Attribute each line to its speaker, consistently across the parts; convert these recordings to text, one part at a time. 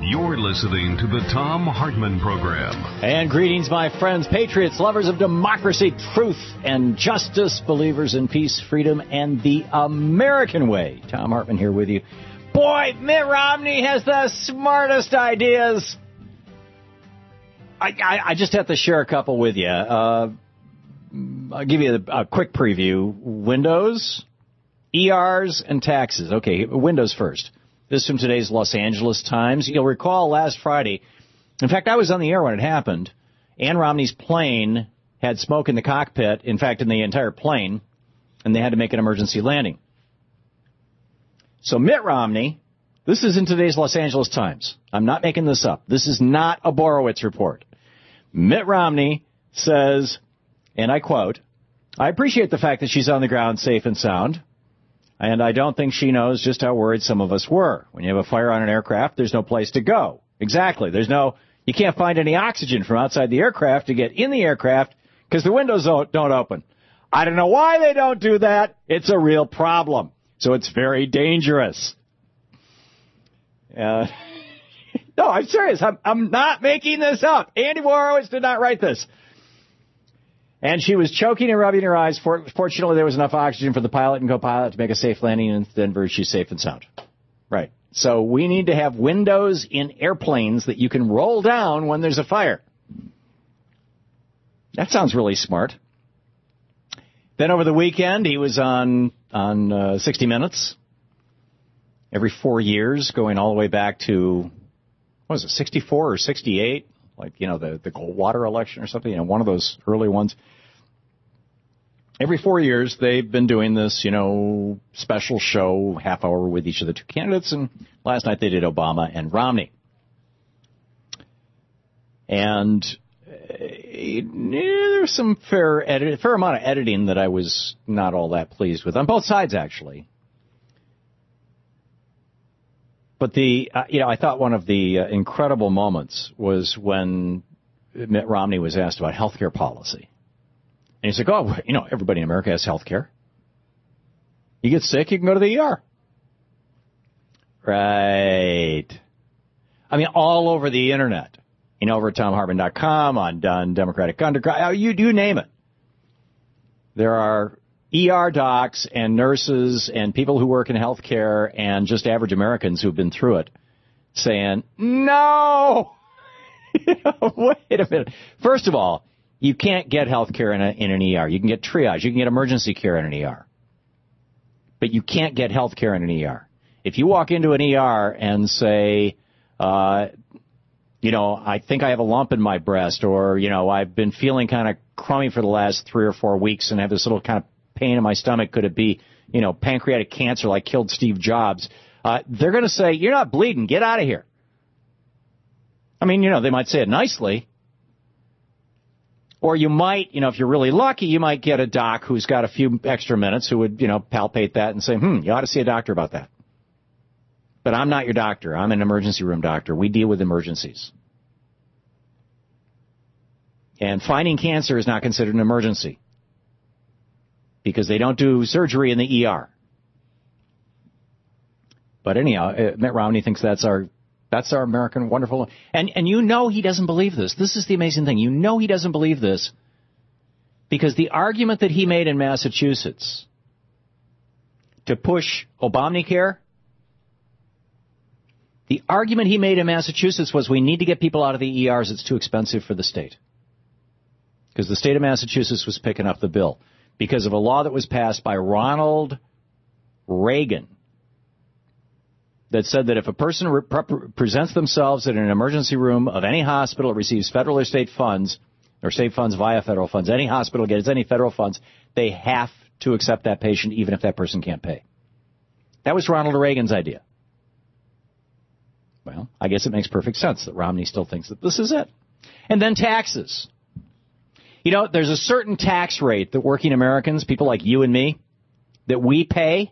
Speaker 1: You're listening to the Thom Hartmann Program.
Speaker 2: And greetings, my friends, patriots, lovers of democracy, truth, and justice, believers in peace, freedom, and the American way. Thom Hartmann here with you. Boy, Mitt Romney has the smartest ideas. I just have to share a couple with you. I'll give you a quick preview. Windows, ERs, and taxes. Okay, Windows first. This is from today's Los Angeles Times. You'll recall last Friday, in fact, I was on the air when it happened. Ann Romney's plane had smoke in the cockpit, in fact, in the entire plane, and they had to make an emergency landing. So Mitt Romney, this is in today's Los Angeles Times. I'm not making this up. This is not a Borowitz report. Mitt Romney says, and I quote, "I appreciate the fact that she's on the ground safe and sound. And I don't think she knows just how worried some of us were. When you have a fire on an aircraft, there's no place to go." Exactly. You can't find any oxygen from outside the aircraft to get in the aircraft because the windows don't open. I don't know why they don't do that. It's a real problem. So it's very dangerous. No, I'm serious. I'm not making this up. Andy Borowitz did not write this. And she was choking and rubbing her eyes. Fortunately, there was enough oxygen for the pilot and co-pilot to make a safe landing in Denver. She's safe and sound. Right. So we need to have windows in airplanes that you can roll down when there's a fire. That sounds really smart. Then over the weekend, he was on 60 Minutes. Every 4 years, going all the way back to, what was it, 64 or 68? Like, the Goldwater election or something, one of those early ones. Every 4 years, they've been doing this, special show, half hour with each of the two candidates. And last night they did Obama and Romney. And there's some fair amount of editing that I was not all that pleased with, on both sides, actually. But I thought one of the incredible moments was when Mitt Romney was asked about health care policy. And he's like, everybody in America has health care. You get sick, you can go to the ER. Right. I mean, all over the Internet. Over at ThomHartmann.com, on Democratic Underground, you name it. There are ER docs and nurses and people who work in health care and just average Americans who've been through it saying, no! Wait a minute. First of all, you can't get health care in an ER. You can get triage. You can get emergency care in an ER. But you can't get health care in an ER. If you walk into an ER and say, I think I have a lump in my breast, or, I've been feeling kind of crummy for the last 3 or 4 weeks and have this little kind of pain in my stomach. Could it be, pancreatic cancer like killed Steve Jobs? They're going to say, you're not bleeding. Get out of here. I mean, they might say it nicely. Or you might, if you're really lucky, you might get a doc who's got a few extra minutes who would, palpate that and say, you ought to see a doctor about that. But I'm not your doctor. I'm an emergency room doctor. We deal with emergencies. And finding cancer is not considered an emergency, because they don't do surgery in the ER. But anyhow, Mitt Romney thinks that's our American wonderful. And he doesn't believe this. This is the amazing thing. He doesn't believe this because the argument that he made in Massachusetts to push Obamacare, the argument he made in Massachusetts was we need to get people out of the ERs. It's too expensive for the state. Because the state of Massachusetts was picking up the bill because of a law that was passed by Ronald Reagan that said that if a person presents themselves in an emergency room of any hospital that receives federal or state funds via federal funds, any hospital gets any federal funds, they have to accept that patient even if that person can't pay. That was Ronald Reagan's idea. Well, I guess it makes perfect sense that Romney still thinks that this is it. And then taxes. There's a certain tax rate that working Americans, people like you and me, that we pay.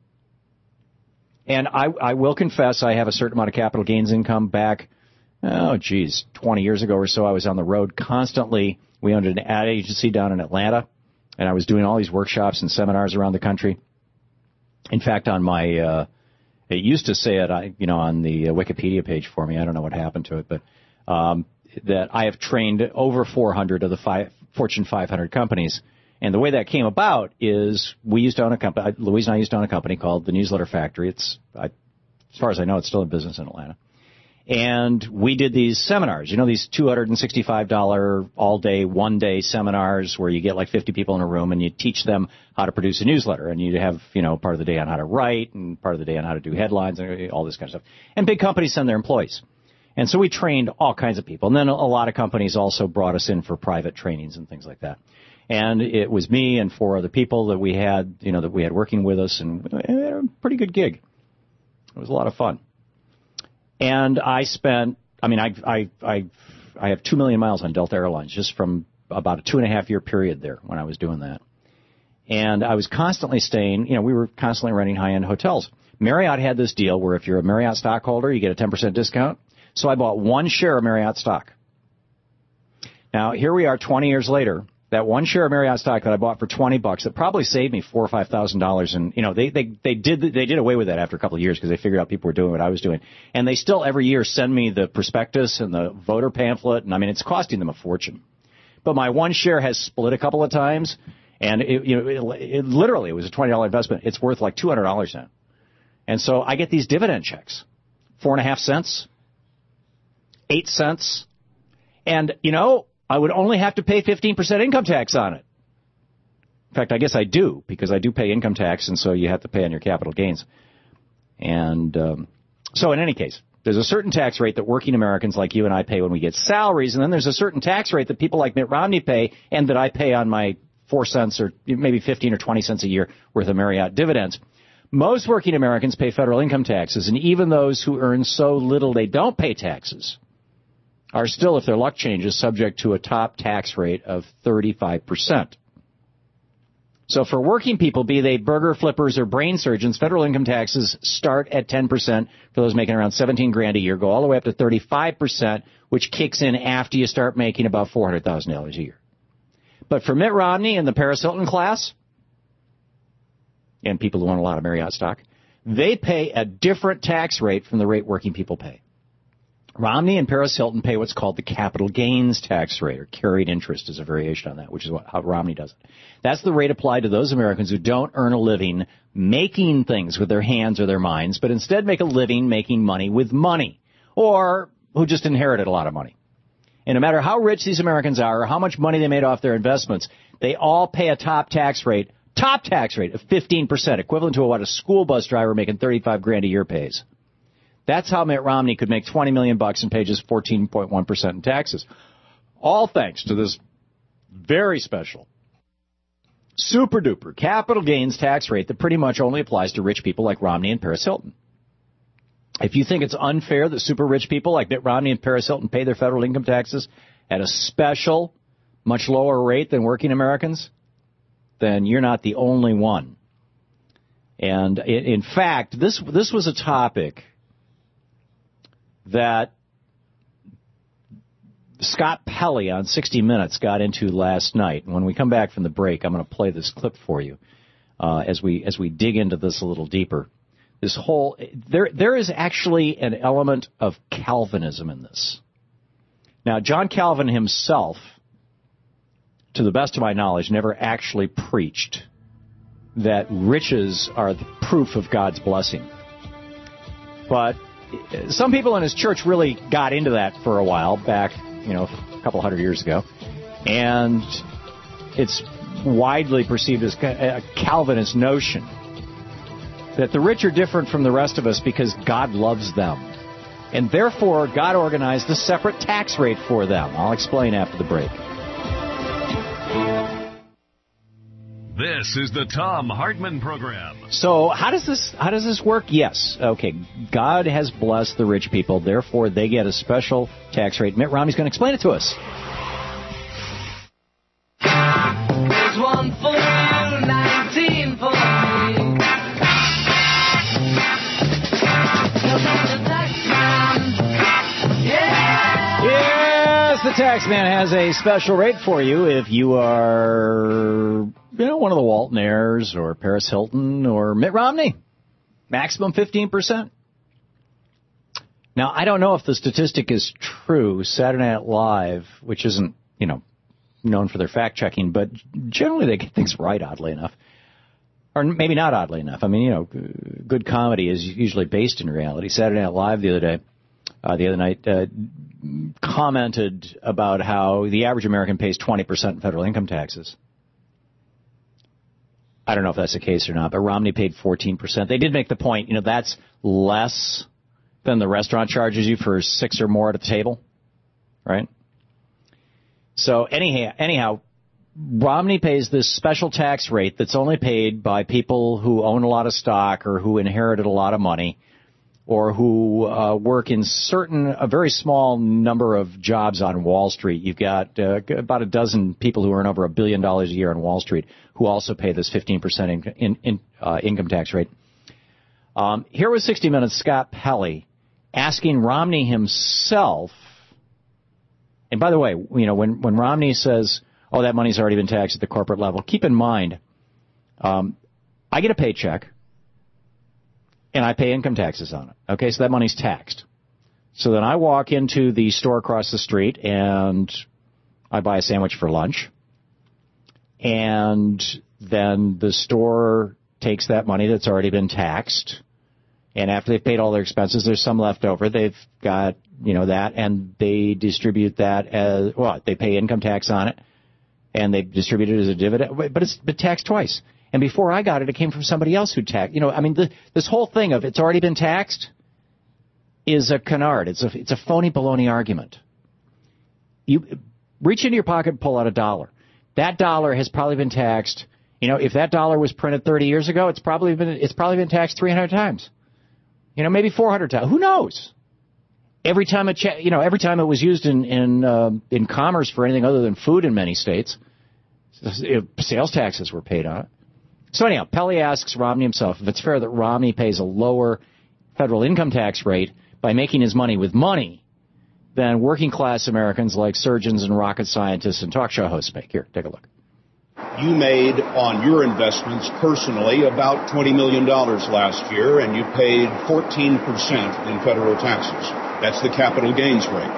Speaker 2: And I will confess I have a certain amount of capital gains income back, 20 years ago or so. I was on the road constantly. We owned an ad agency down in Atlanta, and I was doing all these workshops and seminars around the country. In fact, on my It used to say it, on the Wikipedia page for me. I don't know what happened to it, but that I have trained over 400 of the Fortune 500 companies. And the way that came about is we used to own a company. Louise and I used to own a company called the Newsletter Factory. As far as I know, it's still in business in Atlanta. And we did these seminars, these $265 all-day, one-day seminars where you get like 50 people in a room and you teach them how to produce a newsletter. And you have, part of the day on how to write and part of the day on how to do headlines and all this kind of stuff. And big companies send their employees. And so we trained all kinds of people. And then a lot of companies also brought us in for private trainings and things like that. And it was me and 4 other people that we had working with us, and we had a pretty good gig. It was a lot of fun. And I have 2 million miles on Delta Airlines just from about a 2.5-year period there when I was doing that. And I was constantly staying, we were constantly renting high-end hotels. Marriott had this deal where if you're a Marriott stockholder, you get a 10% discount. So I bought 1 share of Marriott stock. Now, here we are 20 years later. That 1 share of Marriott stock that I bought for $20, it probably saved me $4,000 or $5,000. And, they did away with that after a couple of years because they figured out people were doing what I was doing. And they still every year send me the prospectus and the voter pamphlet. And it's costing them a fortune. But my 1 share has split a couple of times. And it literally was a $20 investment. It's worth like $200 now. And so I get these dividend checks, 4.5 cents, 8 cents. And, I would only have to pay 15% income tax on it. In fact, I guess I do, because I do pay income tax, and so you have to pay on your capital gains. And so in any case, there's a certain tax rate that working Americans like you and I pay when we get salaries, and then there's a certain tax rate that people like Mitt Romney pay and that I pay on my 4 cents or maybe 15 or 20 cents a year worth of Marriott dividends. Most working Americans pay federal income taxes, and even those who earn so little they don't pay taxes are still, if their luck changes, subject to a top tax rate of 35%. So for working people, be they burger flippers or brain surgeons, federal income taxes start at 10% for those making around $17,000 a year, go all the way up to 35%, which kicks in after you start making about $400,000 a year. But for Mitt Romney and the Paris Hilton class, and people who own a lot of Marriott stock, they pay a different tax rate from the rate working people pay. Romney and Paris Hilton pay what's called the capital gains tax rate, or carried interest is a variation on that, which is how Romney does it. That's the rate applied to those Americans who don't earn a living making things with their hands or their minds, but instead make a living making money with money, or who just inherited a lot of money. And no matter how rich these Americans are or how much money they made off their investments, they all pay a top tax rate of 15%, equivalent to what a school bus driver making $35,000 a year pays. That's how Mitt Romney could make $20 million and pay just 14.1% in taxes. All thanks to this very special, super duper capital gains tax rate that pretty much only applies to rich people like Romney and Paris Hilton. If you think it's unfair that super rich people like Mitt Romney and Paris Hilton pay their federal income taxes at a special, much lower rate than working Americans, then you're not the only one. And in fact, this was a topic that Scott Pelley on 60 Minutes got into last night. And when we come back from the break, I'm going to play this clip for you as we dig into this a little deeper. This whole there is actually an element of Calvinism in this. Now, John Calvin himself, to the best of my knowledge, never actually preached that riches are the proof of God's blessing. But some people in his church really got into that for a while back, a couple hundred years ago. And it's widely perceived as a Calvinist notion that the rich are different from the rest of us because God loves them. And therefore, God organized a separate tax rate for them. I'll explain after the break.
Speaker 1: This is the Thom Hartmann Program.
Speaker 2: So how does this work? Yes. Okay. God has blessed the rich people. Therefore, they get a special tax rate. Mitt Romney's going to explain it to us.
Speaker 3: There's one for you, 19 for me.
Speaker 2: Yes, the Taxman has a special rate for you if you are one of the Walton Ayers or Paris Hilton or Mitt Romney. Maximum 15%. Now, I don't know if the statistic is true. Saturday Night Live, which isn't, known for their fact-checking, but generally they get things right, oddly enough. Or maybe not oddly enough. I mean, good comedy is usually based in reality. Saturday Night Live the other night, commented about how the average American pays 20% in federal income taxes. I don't know if that's the case or not, but Romney paid 14%. They did make the point, that's less than the restaurant charges you for 6 or more at the table, right? So anyhow, Romney pays this special tax rate that's only paid by people who own a lot of stock or who inherited a lot of money or who work in a very small number of jobs on Wall Street. You've got about a dozen people who earn over $1 billion a year on Wall Street who also pay this 15% income tax rate. Here was 60 Minutes' Scott Pelley asking Romney himself, and by the way, when Romney says, oh, that money's already been taxed at the corporate level, keep in mind, I get a paycheck, and I pay income taxes on it. Okay, so that money's taxed. So then I walk into the store across the street, and I buy a sandwich for lunch, and then the store takes that money that's already been taxed, and after they've paid all their expenses, there's some left over. They've got, that, and they distribute that as, they pay income tax on it, and they distribute it as a dividend, but it's been taxed twice. And before I got it, it came from somebody else who taxed. This whole thing of it's already been taxed is a canard. It's a phony baloney argument. You reach into your pocket and pull out $1. That dollar has probably been taxed. If that dollar was printed 30 years ago, it's probably been taxed 300 times. Maybe 400 times. Who knows? Every time it was used in commerce for anything other than food in many states, sales taxes were paid on it. So anyhow, Pelley asks Romney himself if it's fair that Romney pays a lower federal income tax rate by making his money with money than working class Americans like surgeons and rocket scientists and talk show hosts make. Here, take a look.
Speaker 4: You made on your investments personally about $20 million last year, and you paid 14% in federal taxes. That's the capital gains rate.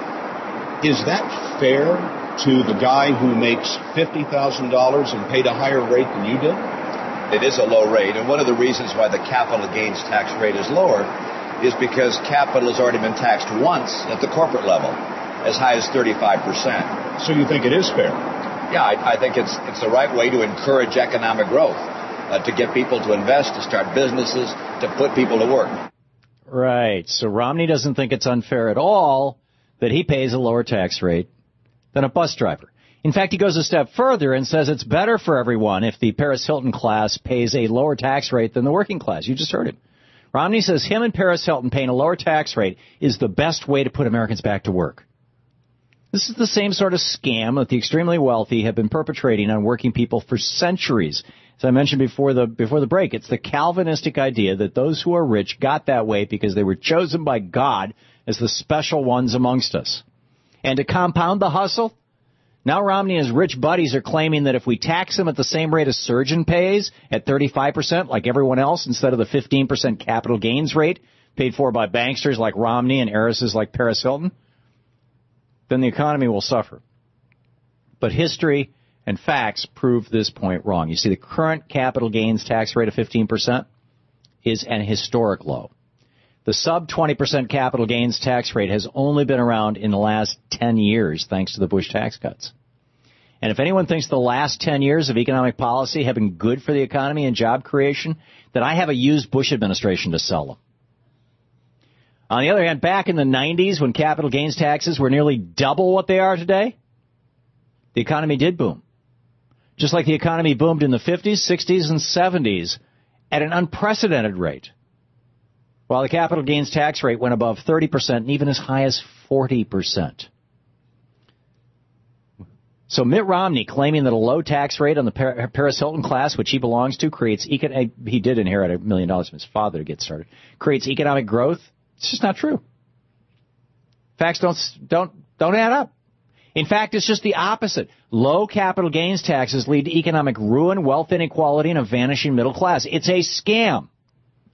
Speaker 4: Is that fair to the guy who makes $50,000 and paid a higher rate than you did?
Speaker 5: It is a low rate, and one of the reasons why the capital gains tax rate is lower is because capital has already been taxed once at the corporate level, as high as 35%.
Speaker 4: So you think it is fair?
Speaker 5: Yeah, I think it's the right way to encourage economic growth, to get people to invest, to start businesses, to put people to work.
Speaker 2: Right. So Romney doesn't think it's unfair at all that he pays a lower tax rate than a bus driver. In fact, he goes a step further and says it's better for everyone if the Paris Hilton class pays a lower tax rate than the working class. You just heard him. Romney says him and Paris Hilton paying a lower tax rate is the best way to put Americans back to work. This is the same sort of scam that the extremely wealthy have been perpetrating on working people for centuries. As I mentioned before the break, it's the Calvinistic idea that those who are rich got that way because they were chosen by God as the special ones amongst us. And to compound the hustle, now Romney and his rich buddies are claiming that if we tax them at the same rate a surgeon pays, at 35% like everyone else, instead of the 15% capital gains rate paid for by banksters like Romney and heiresses like Paris Hilton, then the economy will suffer. But history and facts prove this point wrong. You see, the current capital gains tax rate of 15% is an historic low. The sub-20% capital gains tax rate has only been around in the last 10 years, thanks to the Bush tax cuts. And if anyone thinks the last 10 years of economic policy have been good for the economy and job creation, then I have a used Bush administration to sell them. On the other hand, back in the 90s, when capital gains taxes were nearly double what they are today, the economy did boom. Just like the economy boomed in the 50s, 60s, and 70s at an unprecedented rate, while the capital gains tax rate went above 30% and even as high as 40%. So Mitt Romney claiming that a low tax rate on the Paris Hilton class, which he belongs to, he did inherit $1 million from his father to get started, creates economic growth. It's just not true. Facts don't add up. In fact, it's just the opposite. Low capital gains taxes lead to economic ruin, wealth inequality, and a vanishing middle class. It's a scam.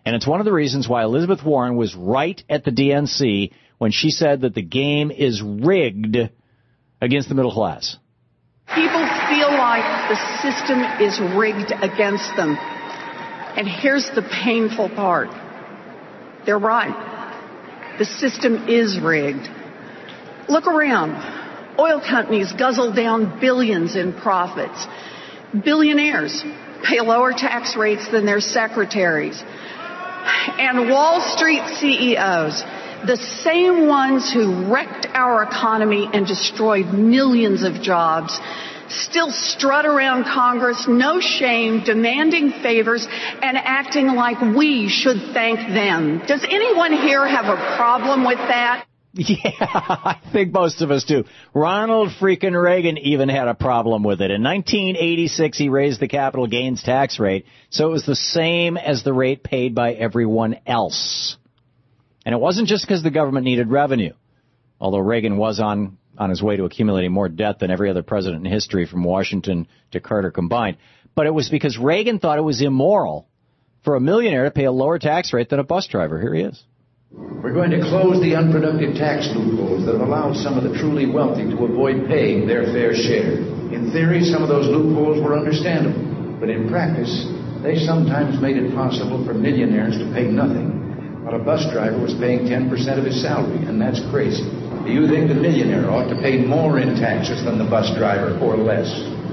Speaker 2: And it's one of the reasons why Elizabeth Warren was right at the DNC when she said that the game is rigged against the middle class.
Speaker 6: People feel like the system is rigged against them. And here's the painful part. They're right. The system is rigged. Look around. Oil companies guzzle down billions in profits. Billionaires pay lower tax rates than their secretaries. And Wall Street CEOs, the same ones who wrecked our economy and destroyed millions of jobs, still strut around Congress, no shame, demanding favors and acting like we should thank them. Does anyone here have a problem with that?
Speaker 2: Yeah, I think most of us do. Ronald freaking Reagan even had a problem with it. In 1986, he raised the capital gains tax rate, so it was the same as the rate paid by everyone else. And it wasn't just because the government needed revenue, although Reagan was on his way to accumulating more debt than every other president in history from Washington to Carter combined. But it was because Reagan thought it was immoral for a millionaire to pay a lower tax rate than a bus driver. Here he is.
Speaker 7: We're going to close the unproductive tax loopholes that have allowed some of the truly wealthy to avoid paying their fair share. In theory, some of those loopholes were understandable, but in practice, they sometimes made it possible for millionaires to pay nothing, while a bus driver was paying 10% of his salary, and that's crazy. Do you think the millionaire ought to pay more in taxes than the bus driver, or less?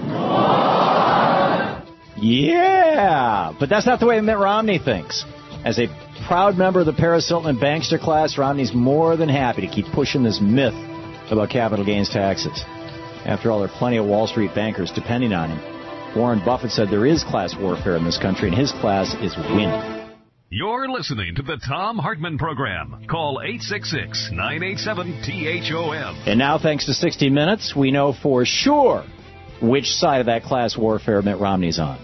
Speaker 2: Yeah, but that's not the way Mitt Romney thinks. As a proud member of the Paris Hilton and Bankster class, Romney's more than happy to keep pushing this myth about capital gains taxes. After all, there are plenty of Wall Street bankers depending on him. Warren Buffett said there is class warfare in this country, and his class is winning.
Speaker 1: You're listening to the Thom Hartmann Program. Call 866-987-THOM.
Speaker 2: And now, thanks to 60 Minutes, we know for sure which side of that class warfare Mitt Romney's on.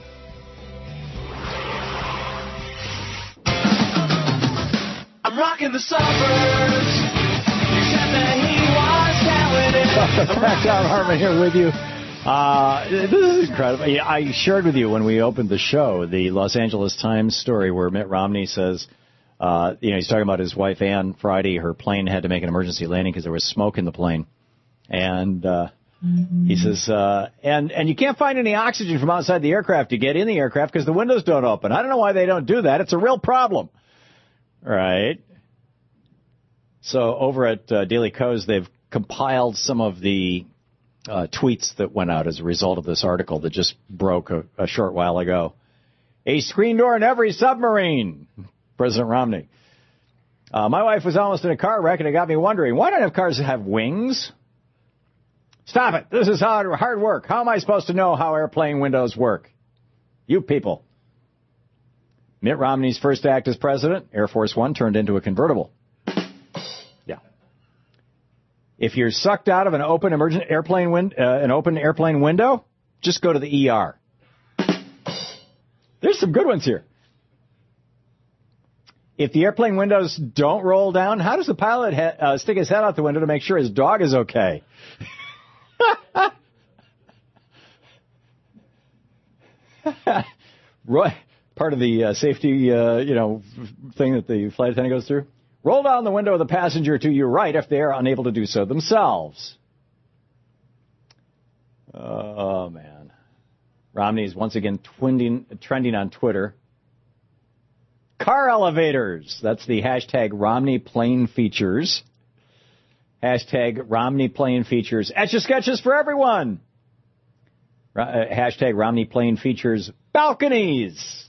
Speaker 3: I'm rocking the suburbs. Except that he was telling it.
Speaker 2: Thom Hartmann here with you. This is incredible. I shared with you when we opened the show the Los Angeles Times story where Mitt Romney says, he's talking about his wife Ann Friday. Her plane had to make an emergency landing because there was smoke in the plane. And he says, and you can't find any oxygen from outside the aircraft to get in the aircraft because the windows don't open. I don't know why they don't do that. It's a real problem. Right. So over at Daily Kos, they've compiled some of the tweets that went out as a result of this article that just broke a short while ago. A screen door in every submarine, President Romney. My wife was almost in a car wreck, and it got me wondering, why don't cars have wings? Stop it. This is hard work. How am I supposed to know how airplane windows work? You people. Mitt Romney's first act as president, Air Force One turned into a convertible. Yeah. If you're sucked out of an open airplane window, just go to the ER. There's some good ones here. If the airplane windows don't roll down, how does the pilot stick his head out the window to make sure his dog is okay? Roy, part of the safety, thing that the flight attendant goes through. Roll down the window of the passenger to your right if they are unable to do so themselves. Oh, man. Romney is once again trending on Twitter. Car elevators. That's the hashtag Romney Plane Features. Hashtag Romney Plane Features. Etch-a-sketches for everyone. Hashtag Romney Plane Features balconies.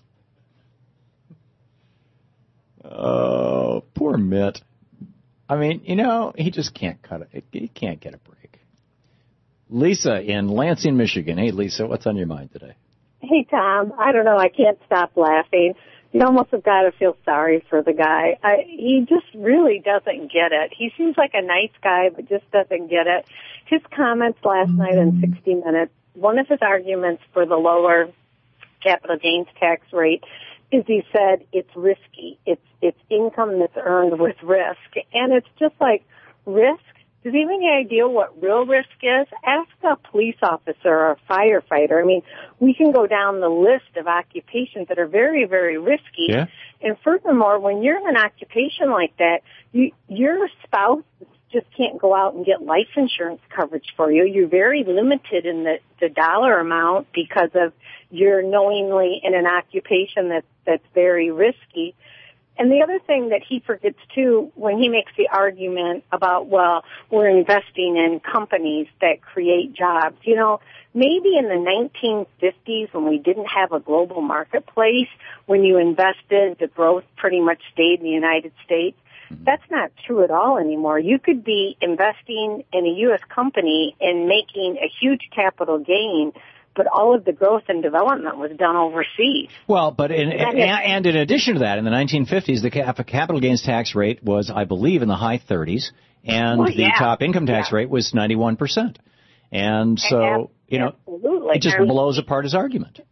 Speaker 2: Oh, poor Mitt. I mean, he just can't cut it. He can't get a break. Lisa in Lansing, Michigan. Hey, Lisa, what's on your mind today?
Speaker 8: Hey, Tom. I don't know. I can't stop laughing. You almost have got to feel sorry for the guy. He just really doesn't get it. He seems like a nice guy, but just doesn't get it. His comments last night in 60 Minutes, one of his arguments for the lower capital gains tax rate is he said it's risky. It's income that's earned with risk. And it's just like risk Does he have any idea what real risk is? Ask a police officer or a firefighter. I mean, we can go down the list of occupations that are very, very risky.
Speaker 2: Yeah.
Speaker 8: And furthermore, when you're in an occupation like that, your spouse just can't go out and get life insurance coverage for you. You're very limited in the dollar amount because of you're knowingly in an occupation that's very risky. And the other thing that he forgets, too, when he makes the argument about, well, we're investing in companies that create jobs, you know, maybe in the 1950s when we didn't have a global marketplace, when you invested, the growth pretty much stayed in the United States. That's not true at all anymore. You could be investing in a U.S. company and making a huge capital gain, but all of the growth and development was done overseas.
Speaker 2: Well, but in addition to that, in the 1950s, the capital gains tax rate was, I believe, in the high 30s, and the top income tax rate was 91%. And so, you know, it just blows apart his argument.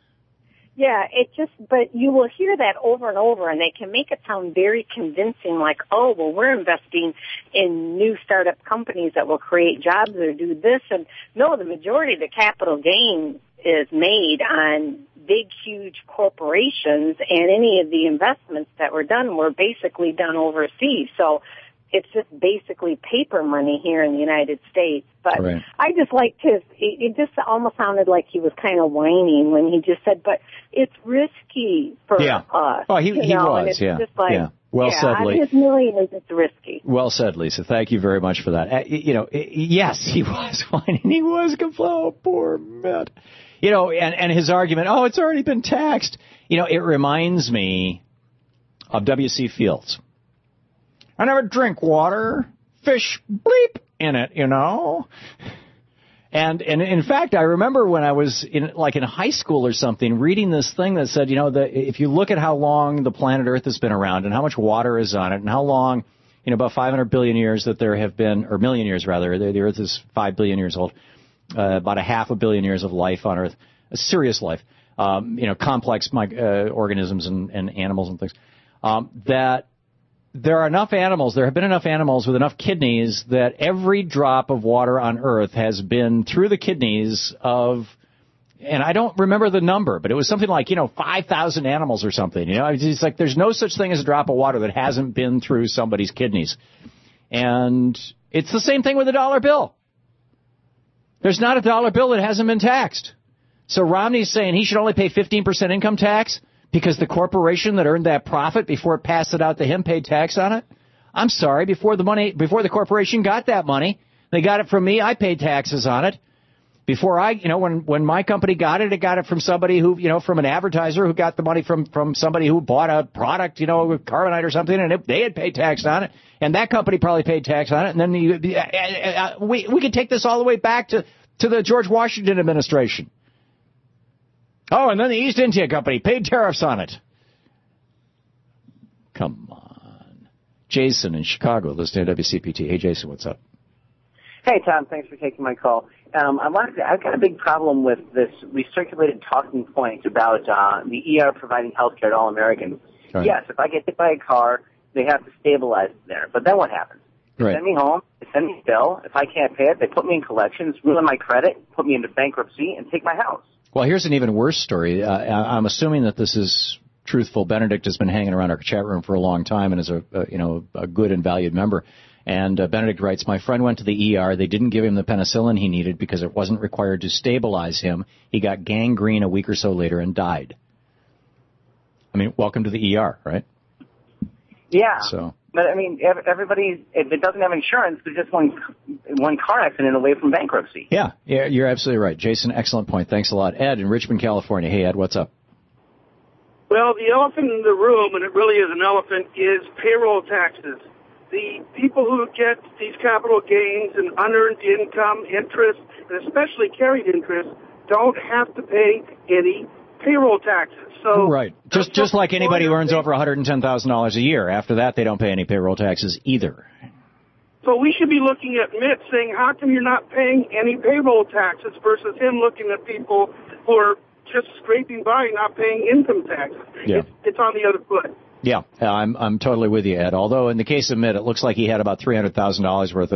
Speaker 8: Yeah, but you will hear that over and over, and they can make it sound very convincing, like, oh, well, we're investing in new startup companies that will create jobs or do this. And no, the majority of the capital gain is made on big, huge corporations, and any of the investments that were done were basically done overseas. So it's just basically paper money here in the United States. But right. I just liked it just almost sounded like he was kind of whining when he just said, but it's risky for us.
Speaker 2: Oh, he was,
Speaker 8: just like,
Speaker 2: yeah. Well said, Lee.
Speaker 8: His million is just risky.
Speaker 2: Well said, Lisa. Thank you very much for that. Yes, he was whining. He was complaining. Oh, poor Mitt. You know, and his argument, it's already been taxed. You know, it reminds me of W.C. Fields. I never drink water, fish bleep in it, you know. And in fact, I remember when I was in high school or something, reading this thing that said, you know, if you look at how long the planet Earth has been around and how much water is on it and how long, you know, about 500 billion years that there have been, or million years rather, the Earth is 5 billion years old, about a half a billion years of life on Earth, a serious life, you know, complex organisms and animals and things, that there have been enough animals with enough kidneys that every drop of water on Earth has been through the kidneys of, and I don't remember the number, but it was something like, 5,000 animals or something. You know, it's like there's no such thing as a drop of water that hasn't been through somebody's kidneys. And it's the same thing with a dollar bill. There's not a dollar bill that hasn't been taxed. So Romney's saying he should only pay 15% income tax because the corporation that earned that profit before it passed it out to him paid tax on it? I'm sorry, before the corporation got that money, they got it from me, I paid taxes on it. Before when my company got it from somebody who, from an advertiser who got the money from somebody who bought a product, with Carbonite or something, and they had paid tax on it, and that company probably paid tax on it, and then we could take this all the way back to the George Washington administration. Oh, and then the East India Company paid tariffs on it. Come on. Jason in Chicago, listening to WCPT. Hey, Jason, what's up?
Speaker 9: Hey, Tom. Thanks for taking my call. I've got a big problem with this recirculated talking point about the ER providing health care to all Americans. Right. Yes, if I get hit by a car, they have to stabilize it there. But then what happens? They send me home, they send me a bill. If I can't pay it, they put me in collections, ruin my credit, put me into bankruptcy, and take my house. Well,
Speaker 2: here's an even worse story. I'm assuming that this is truthful. Benedict has been hanging around our chat room for a long time and is a good and valued member. And Benedict writes, my friend went to the ER. They didn't give him the penicillin he needed because it wasn't required to stabilize him. He got gangrene a week or so later and died. I mean, welcome to the ER, right?
Speaker 9: Yeah. But, I mean, everybody, if it doesn't have insurance, they're just one car accident away from bankruptcy.
Speaker 2: Yeah, you're absolutely right. Jason, excellent point. Thanks a lot. Ed in Richmond, California. Hey, Ed, what's up?
Speaker 10: Well, the elephant in the room, and it really is an elephant, is payroll taxes. The people who get these capital gains and unearned income, interest, and especially carried interest, don't have to pay any payroll taxes. So
Speaker 2: right. Just like anybody who earns over $110,000 a year. After that, they don't pay any payroll taxes either.
Speaker 10: So we should be looking at Mitt saying, how come you're not paying any payroll taxes versus him looking at people who are just scraping by and not paying income taxes?
Speaker 2: Yeah.
Speaker 10: It's on the other foot.
Speaker 2: Yeah, I'm totally with you, Ed. Although in the case of Mitt, it looks like he had about $300,000 worth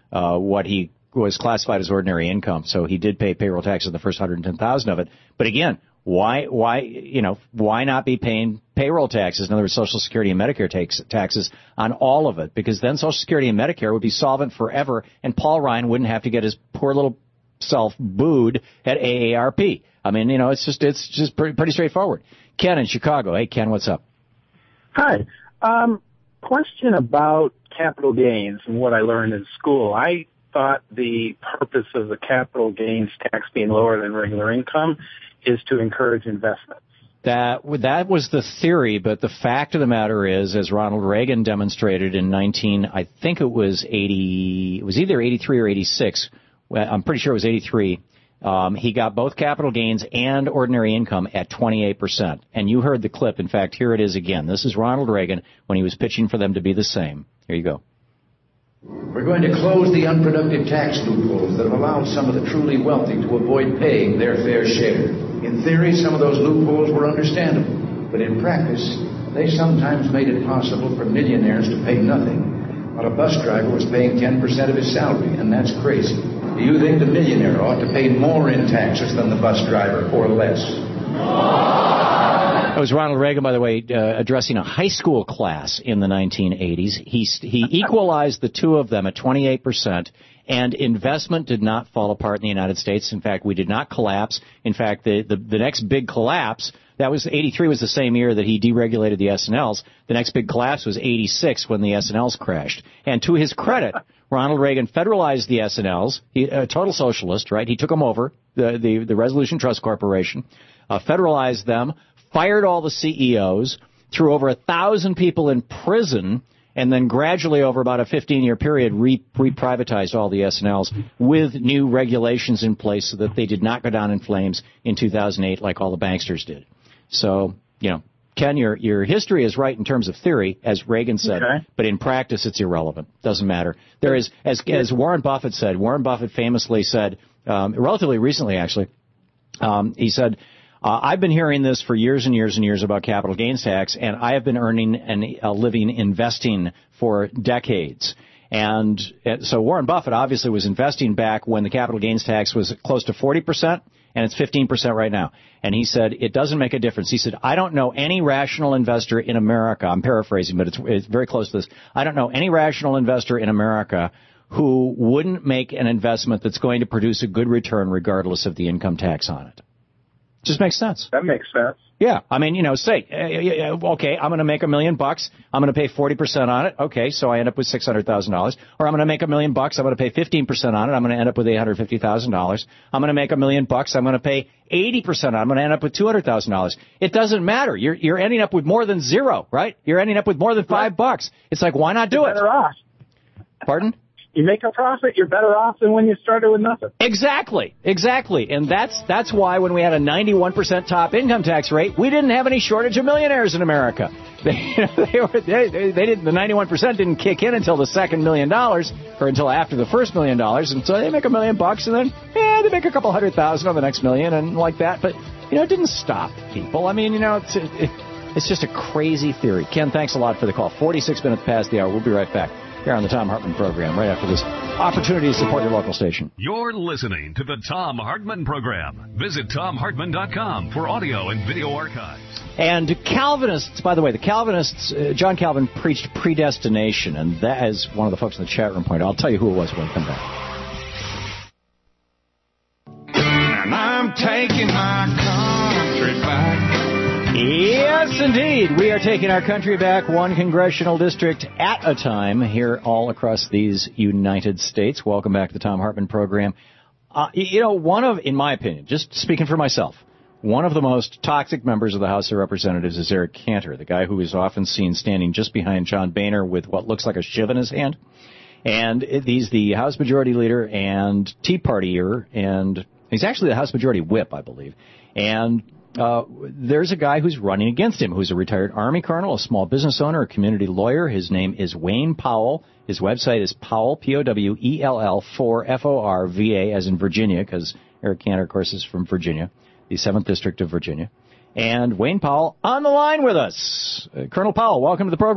Speaker 2: what he was classified as ordinary income. So he did pay payroll tax on the first $110,000 of it. But again, why not be paying payroll taxes? In other words, Social Security and Medicare taxes on all of it, because then Social Security and Medicare would be solvent forever, and Paul Ryan wouldn't have to get his poor little self booed at AARP. I mean, it's just pretty straightforward. Ken in Chicago. Hey, Ken, what's up?
Speaker 11: Hi. Question about capital gains and what I learned in school. I thought the purpose of the capital gains tax being lower than regular income is to encourage investments.
Speaker 2: That was the theory, but the fact of the matter is, as Ronald Reagan demonstrated in I think it was either 83 or 86. I'm pretty sure it was 83. He got both capital gains and ordinary income at 28%. And you heard the clip. In fact, here it is again. This is Ronald Reagan when he was pitching for them to be the same. Here you go.
Speaker 7: We're going to close the unproductive tax loopholes that have allowed some of the truly wealthy to avoid paying their fair share. In theory, some of those loopholes were understandable, but in practice, they sometimes made it possible for millionaires to pay nothing, while a bus driver was paying 10% of his salary, and that's crazy. Do you think the millionaire ought to pay more in taxes than the bus driver, or less?
Speaker 2: That was Ronald Reagan, by the way, addressing a high school class in the 1980s. He equalized the two of them at 28%, and investment did not fall apart in the United States. In fact, we did not collapse. In fact, the next big collapse, that was 83 was the same year that he deregulated the S&Ls. The next big collapse was 86 when the S&Ls crashed. And to his credit, Ronald Reagan federalized the S&Ls, a total socialist, right? He took them over, the Resolution Trust Corporation, federalized them, fired all the CEOs, threw over 1,000 people in prison, and then gradually over about a 15-year period re-privatized all the S&Ls with new regulations in place so that they did not go down in flames in 2008 like all the banksters did. So, Ken, your history is right in terms of theory, as Reagan said, but in practice it's irrelevant. Doesn't matter. There is, as Warren Buffett said, Warren Buffett famously said, relatively recently actually, he said, I've been hearing this for years and years and years about capital gains tax, and I have been earning a living investing for decades. And so Warren Buffett obviously was investing back when the capital gains tax was close to 40%, and it's 15% right now. And he said, it doesn't make a difference. He said, I don't know any rational investor in America, I'm paraphrasing, but it's very close to this. I don't know any rational investor in America who wouldn't make an investment that's going to produce a good return regardless of the income tax on it. Just makes sense.
Speaker 11: That makes sense.
Speaker 2: Yeah. I mean, say, okay, I'm going to make $1 million. I'm going to pay 40% on it. Okay, so I end up with $600,000. Or I'm going to make $1 million. I'm going to pay 15% on it. I'm going to end up with $850,000. I'm going to make $1 million. I'm going to pay 80% on it. I'm going to end up with $200,000. It doesn't matter. You're ending up with more than zero, right? You're ending up with more than $5. It's like, why not do it?
Speaker 11: Better off.
Speaker 2: Pardon?
Speaker 11: You make a profit, you're better off than when you started with nothing.
Speaker 2: Exactly. And that's why when we had a 91% top income tax rate, we didn't have any shortage of millionaires in America. The 91% didn't kick in until the second $1 million, or until after the first $1 million, and so they make $1 million, and then they make a couple $100,000 on the next million, and like that. But it didn't stop people. I mean, it's just a crazy theory. Ken, thanks a lot for the call. 46 minutes past the hour. We'll be right back here on the Thom Hartmann Program, right after this opportunity to support your local station.
Speaker 1: You're listening to the Thom Hartmann Program. Visit ThomHartmann.com for audio and video archives.
Speaker 2: And Calvinists, by the way, John Calvin preached predestination, and that is one of the folks in the chat room pointed out. I'll tell you who it was when I come back.
Speaker 3: And I'm taking my country back.
Speaker 2: Yes, indeed. We are taking our country back one congressional district at a time here all across these United States. Welcome back to the Thom Hartmann Program. In my opinion, just speaking for myself, one of the most toxic members of the House of Representatives is Eric Cantor, the guy who is often seen standing just behind John Boehner with what looks like a shiv in his hand. And he's the House Majority Leader and Tea Partier, and he's actually the House Majority Whip, I believe. And there's a guy who's running against him, who's a retired Army colonel, a small business owner, a community lawyer. His name is Wayne Powell. His website is Powell, Powell, 4 FORVA, as in Virginia, because Eric Cantor, of course, is from Virginia, the 7th District of Virginia. And Wayne Powell on the line with us. Colonel Powell, welcome to the program.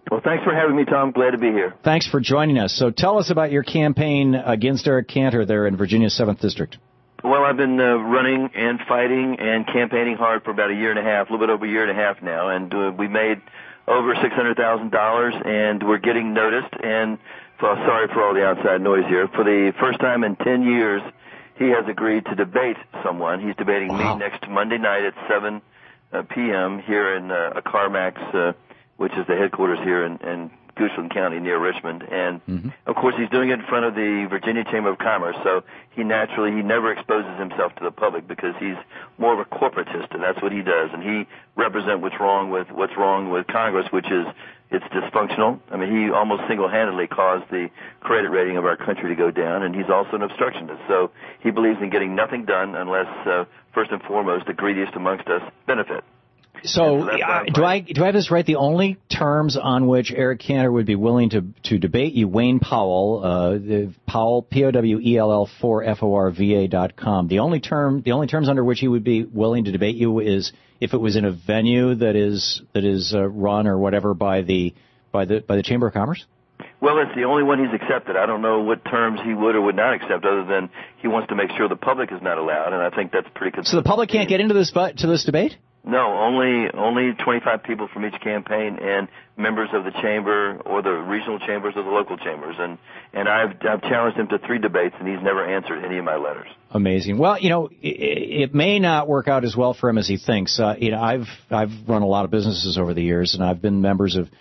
Speaker 12: Well, thanks for having me, Tom. Glad to be here.
Speaker 2: Thanks for joining us. So tell us about your campaign against Eric Cantor there in Virginia's 7th District.
Speaker 12: Well, I've been running and fighting and campaigning hard for about a year and a half, a little bit over a year and a half now, and we made over $600,000, and we're getting noticed. And sorry for all the outside noise here. For the first time in 10 years, he has agreed to debate someone. He's debating me next Monday night at 7 p.m. here in CarMax, which is the headquarters here in Goochland County near Richmond. And, of course, he's doing it in front of the Virginia Chamber of Commerce, so he never exposes himself to the public because he's more of a corporatist, and that's what he does. And he represents what's wrong with Congress, which is it's dysfunctional. I mean, he almost single-handedly caused the credit rating of our country to go down, and he's also an obstructionist. So he believes in getting nothing done unless, first and foremost, the greediest amongst us benefit.
Speaker 2: So do I have this right? The only terms on which Eric Cantor would be willing to debate you, Wayne Powell, Powell, Powell, 4FORVA.com. The only terms under which he would be willing to debate you is if it was in a venue that is run or whatever by the Chamber of Commerce?
Speaker 12: Well, it's the only one he's accepted. I don't know what terms he would or would not accept, other than he wants to make sure the public is not allowed, and I think that's pretty consistent.
Speaker 2: So the public can't get into this debate?
Speaker 12: No, only 25 people from each campaign and members of the chamber or the regional chambers or the local chambers. And I've challenged him to 3 debates, and he's never answered any of my letters.
Speaker 2: Amazing. Well, it may not work out as well for him as he thinks. I've run a lot of businesses over the years, and I've been members of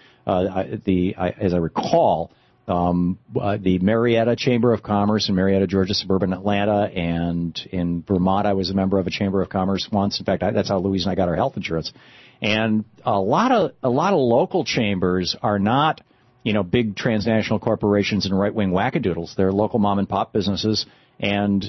Speaker 2: as I recall, the Marietta Chamber of Commerce in Marietta, Georgia, suburban Atlanta, and in Vermont I was a member of a Chamber of Commerce once. In fact, that's how Louise and I got our health insurance. And a lot of local chambers are not, big transnational corporations and right-wing wackadoodles. They're local mom-and-pop businesses and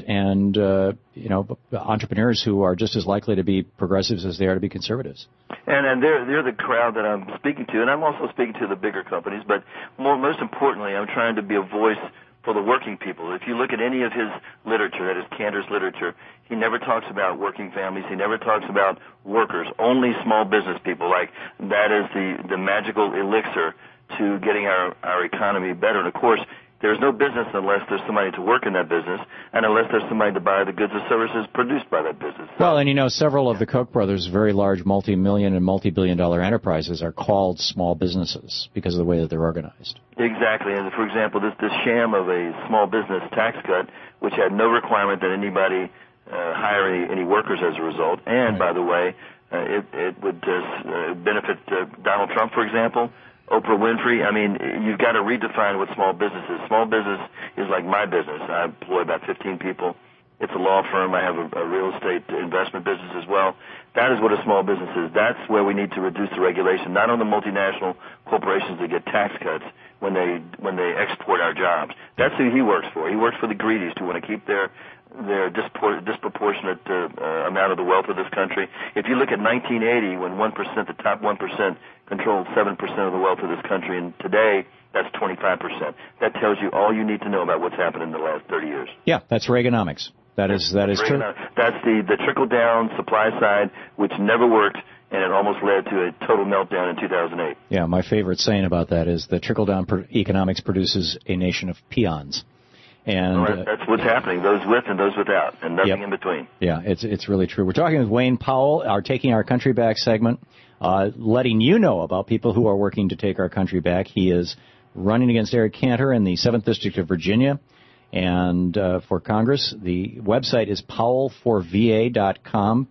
Speaker 2: entrepreneurs who are just as likely to be progressives as they are to be conservatives.
Speaker 12: And they're the crowd that I'm speaking to, and I'm also speaking to the bigger companies. But most importantly, I'm trying to be a voice for the working people. If you look at any of his literature, that is Cantor's literature, he never talks about working families. He never talks about workers, only small business people. Like that is the magical elixir to getting our economy better. And, of course, there's no business unless there's somebody to work in that business and unless there's somebody to buy the goods or services produced by that business.
Speaker 2: Well, and several of the Koch brothers, very large multi-million and multi-billion-dollar enterprises, are called small businesses because of the way that they're organized.
Speaker 12: Exactly. And, for example, this sham of a small business tax cut, which had no requirement that anybody hire any workers as a result. And, by the way, it would benefit Donald Trump, for example, Oprah Winfrey. I mean, you've got to redefine what small business is. Small business is like my business. I employ about 15 people. It's a law firm. I have a real estate investment business as well. That is what a small business is. That's where we need to reduce the regulation, not on the multinational corporations that get tax cuts when they export our jobs. That's who he works for. He works for the greedies who want to keep their disproportionate amount of the wealth of this country. If you look at 1980, when the top 1% controlled 7% of the wealth of this country, and today that's 25%. That tells you all you need to know about what's happened in the last 30 years.
Speaker 2: Yeah, that's Reaganomics. That is true.
Speaker 12: That's the trickle-down supply side, which never worked, and it almost led to a total meltdown in 2008.
Speaker 2: Yeah, my favorite saying about that is that trickle-down economics produces a nation of peons. And
Speaker 12: that's what's happening, those with and those without, and nothing in between.
Speaker 2: Yeah, it's really true. We're talking with Wayne Powell, our Taking Our Country Back segment, letting you know about people who are working to take our country back. He is running against Eric Cantor in the 7th District of Virginia. And for Congress, the website is powellforva.com,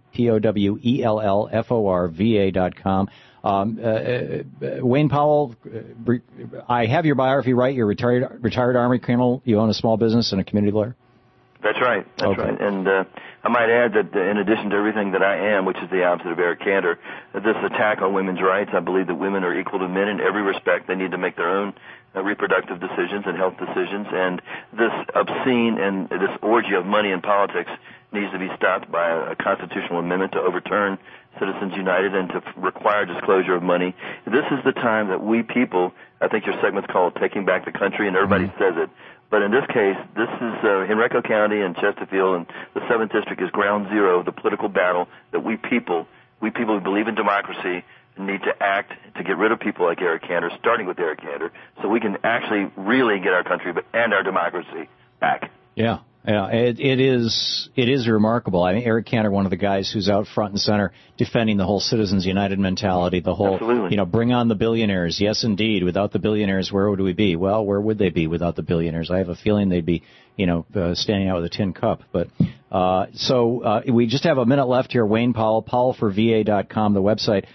Speaker 2: POWELLFORVA.com. Wayne Powell, I have your biography right. You're a retired Army colonel. You own a small business and a community lawyer.
Speaker 12: That's right. That's right. And I might add that in addition to everything that I am, which is the opposite of Eric Cantor, this attack on women's rights, I believe that women are equal to men in every respect. They need to make their own reproductive decisions and health decisions. And this obscene and this orgy of money in politics needs to be stopped by a constitutional amendment to overturn Citizens United and to require disclosure of money. This is the time that we people, I think your segment's called Taking Back the Country, and everybody says it. But in this case, this is Henrico County and Chesterfield, and the 7th District is ground zero of the political battle that we people who believe in democracy need to act to get rid of people like Eric Cantor, starting with Eric Cantor, so we can actually really get our country and our democracy back.
Speaker 2: Yeah. Yeah, it is remarkable. I mean, Eric Cantor, one of the guys who's out front and center defending the whole Citizens United mentality, the whole,
Speaker 12: Absolutely.
Speaker 2: Bring on the billionaires. Yes, indeed. Without the billionaires, where would we be? Well, where would they be without the billionaires? I have a feeling they'd be, standing out with a tin cup. But, so we just have a minute left here. Wayne Powell, powellforva.com, the website.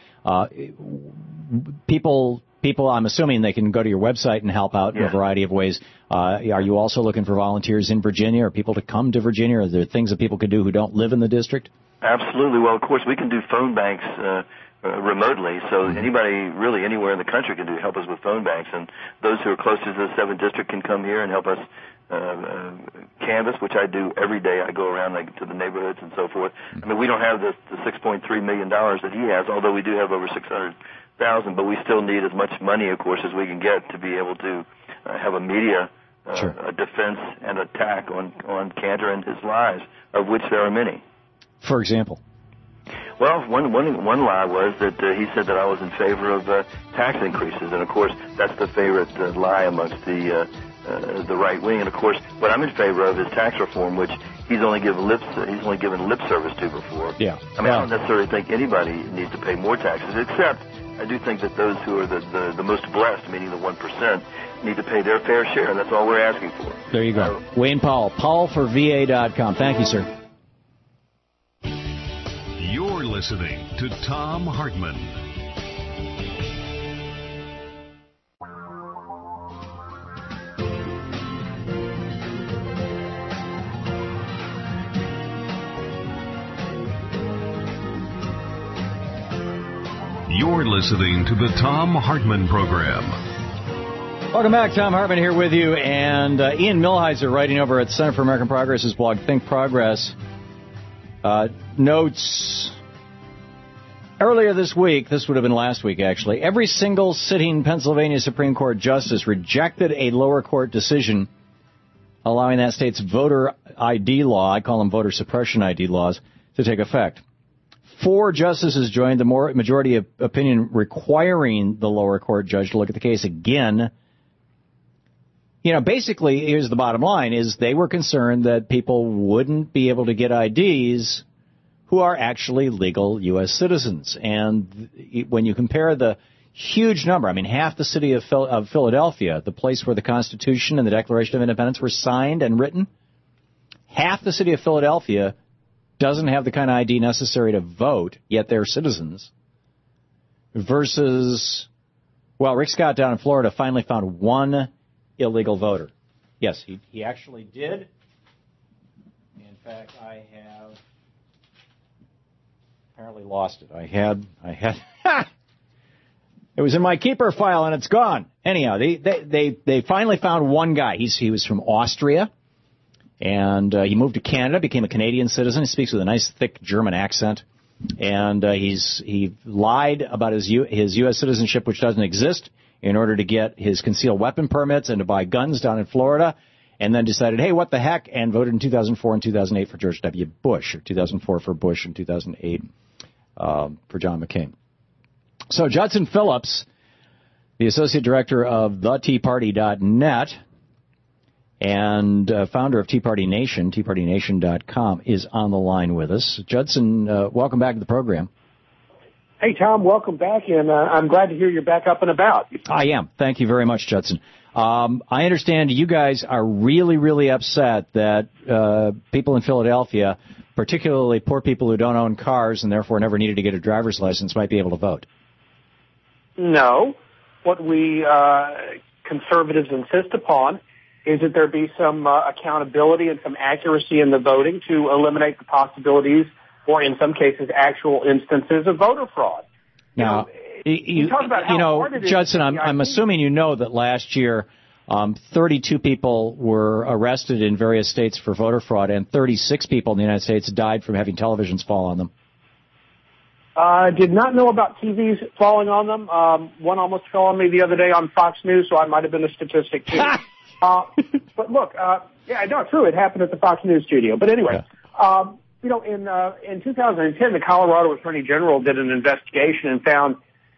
Speaker 2: People, I'm assuming they can go to your website and help out in a variety of ways. Are you also looking for volunteers in Virginia or people to come to Virginia? Are there things that people could do who don't live in the district?
Speaker 12: Absolutely. Well, of course, we can do phone banks remotely, so anybody really anywhere in the country can help us with phone banks. And those who are closest to the 7th District can come here and help us canvass, which I do every day. I go around to the neighborhoods and so forth. I mean, we don't have the $6.3 million that he has, although we do have over 600,000, but we still need as much money, of course, as we can get to be able to have a media a defense and attack on Cantor and his lies, of which there are many.
Speaker 2: For example?
Speaker 12: Well, one lie was that he said that I was in favor of tax increases, and of course that's the favorite lie amongst the right wing. And of course, what I'm in favor of is tax reform, which he's only given lip service to before.
Speaker 2: Yeah.
Speaker 12: I mean, I don't necessarily think anybody needs to pay more taxes, except I do think that those who are the most blessed, meaning the 1%, need to pay their fair share, and that's all we're asking for.
Speaker 2: There you go. Wayne Powell, powellforva.com. Thank you, sir.
Speaker 1: You're listening to Thom Hartmann. You're listening to the Thom Hartmann Program.
Speaker 2: Welcome back. Thom Hartmann here with you. And Ian Millhiser, writing over at Center for American Progress's blog, Think Progress, notes earlier this week, this would have been last week actually, every single sitting Pennsylvania Supreme Court justice rejected a lower court decision allowing that state's voter ID law, I call them voter suppression ID laws, to take effect. 4 justices joined the majority opinion requiring the lower court judge to look at the case again. Basically, here's the bottom line, is they were concerned that people wouldn't be able to get IDs who are actually legal U.S. citizens. And when you compare the huge number, I mean, half the city of Philadelphia, the place where the Constitution and the Declaration of Independence were signed and written, half the city of Philadelphia doesn't have the kind of ID necessary to vote, yet they're citizens, versus, well, Rick Scott down in Florida finally found one illegal voter. Yes, he actually did. In fact, I have apparently lost it. I had it was in my keeper file and it's gone. Anyhow, they finally found one guy. He was from Austria. And he moved to Canada, became a Canadian citizen. He speaks with a nice, thick German accent. And he lied about his U.S. citizenship, which doesn't exist, in order to get his concealed weapon permits and to buy guns down in Florida, and then decided, hey, what the heck, and voted in 2004 and 2008 for George W. Bush, or 2004 for Bush and 2008 for John McCain. So Judson Phillips, the associate director of theteaparty.net, and founder of Tea Party Nation, teapartynation.com, is on the line with us. Judson, welcome back to the program.
Speaker 11: Hey, Tom, welcome back, and I'm glad to hear you're back up and about.
Speaker 2: I am. Thank you very much, Judson. I understand you guys are really, really upset that people in Philadelphia, particularly poor people who don't own cars and therefore never needed to get a driver's license, might be able to vote.
Speaker 11: No. What we conservatives insist upon is that there be some accountability and some accuracy in the voting to eliminate the possibilities or, in some cases, actual instances of voter fraud.
Speaker 2: Now, Judson, I'm assuming you know that last year 32 people were arrested in various states for voter fraud, and 36 people in the United States died from having televisions fall on them.
Speaker 11: I did not know about TVs falling on them. One almost fell on me the other day on Fox News, so I might have been a statistic, too. But look, yeah, no, true. It happened at the Fox News studio. But anyway, in 2010, the Colorado Attorney General did an investigation and found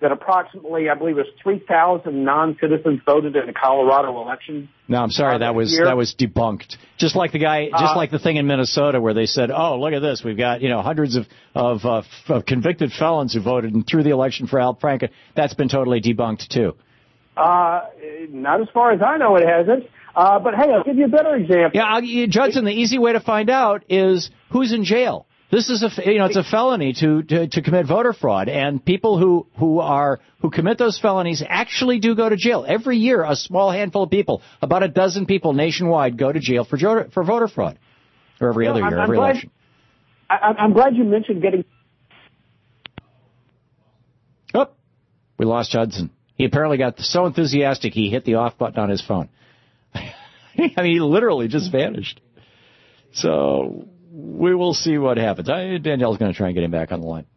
Speaker 11: that approximately, I believe it was 3,000 non-citizens voted in the Colorado election.
Speaker 2: No, I'm sorry, that was debunked. Just like the thing in Minnesota where they said, "Oh, look at this, we've got hundreds of convicted felons who voted and threw the election for Al Franken." That's been totally debunked too.
Speaker 11: Not as far as I know, it hasn't. But hey, I'll give you a better example.
Speaker 2: Yeah, Judson, the easy way to find out is who's in jail. This is it's a felony to commit voter fraud, and people who commit those felonies actually do go to jail. Every year, a small handful of people, about a dozen people nationwide, go to jail for voter fraud, or every other year, every election.
Speaker 11: I'm glad you mentioned getting.
Speaker 2: Oh, we lost Judson. He apparently got so enthusiastic he hit the off button on his phone. I mean, he literally just vanished. So we will see what happens. Danielle's going to try and get him back on the line.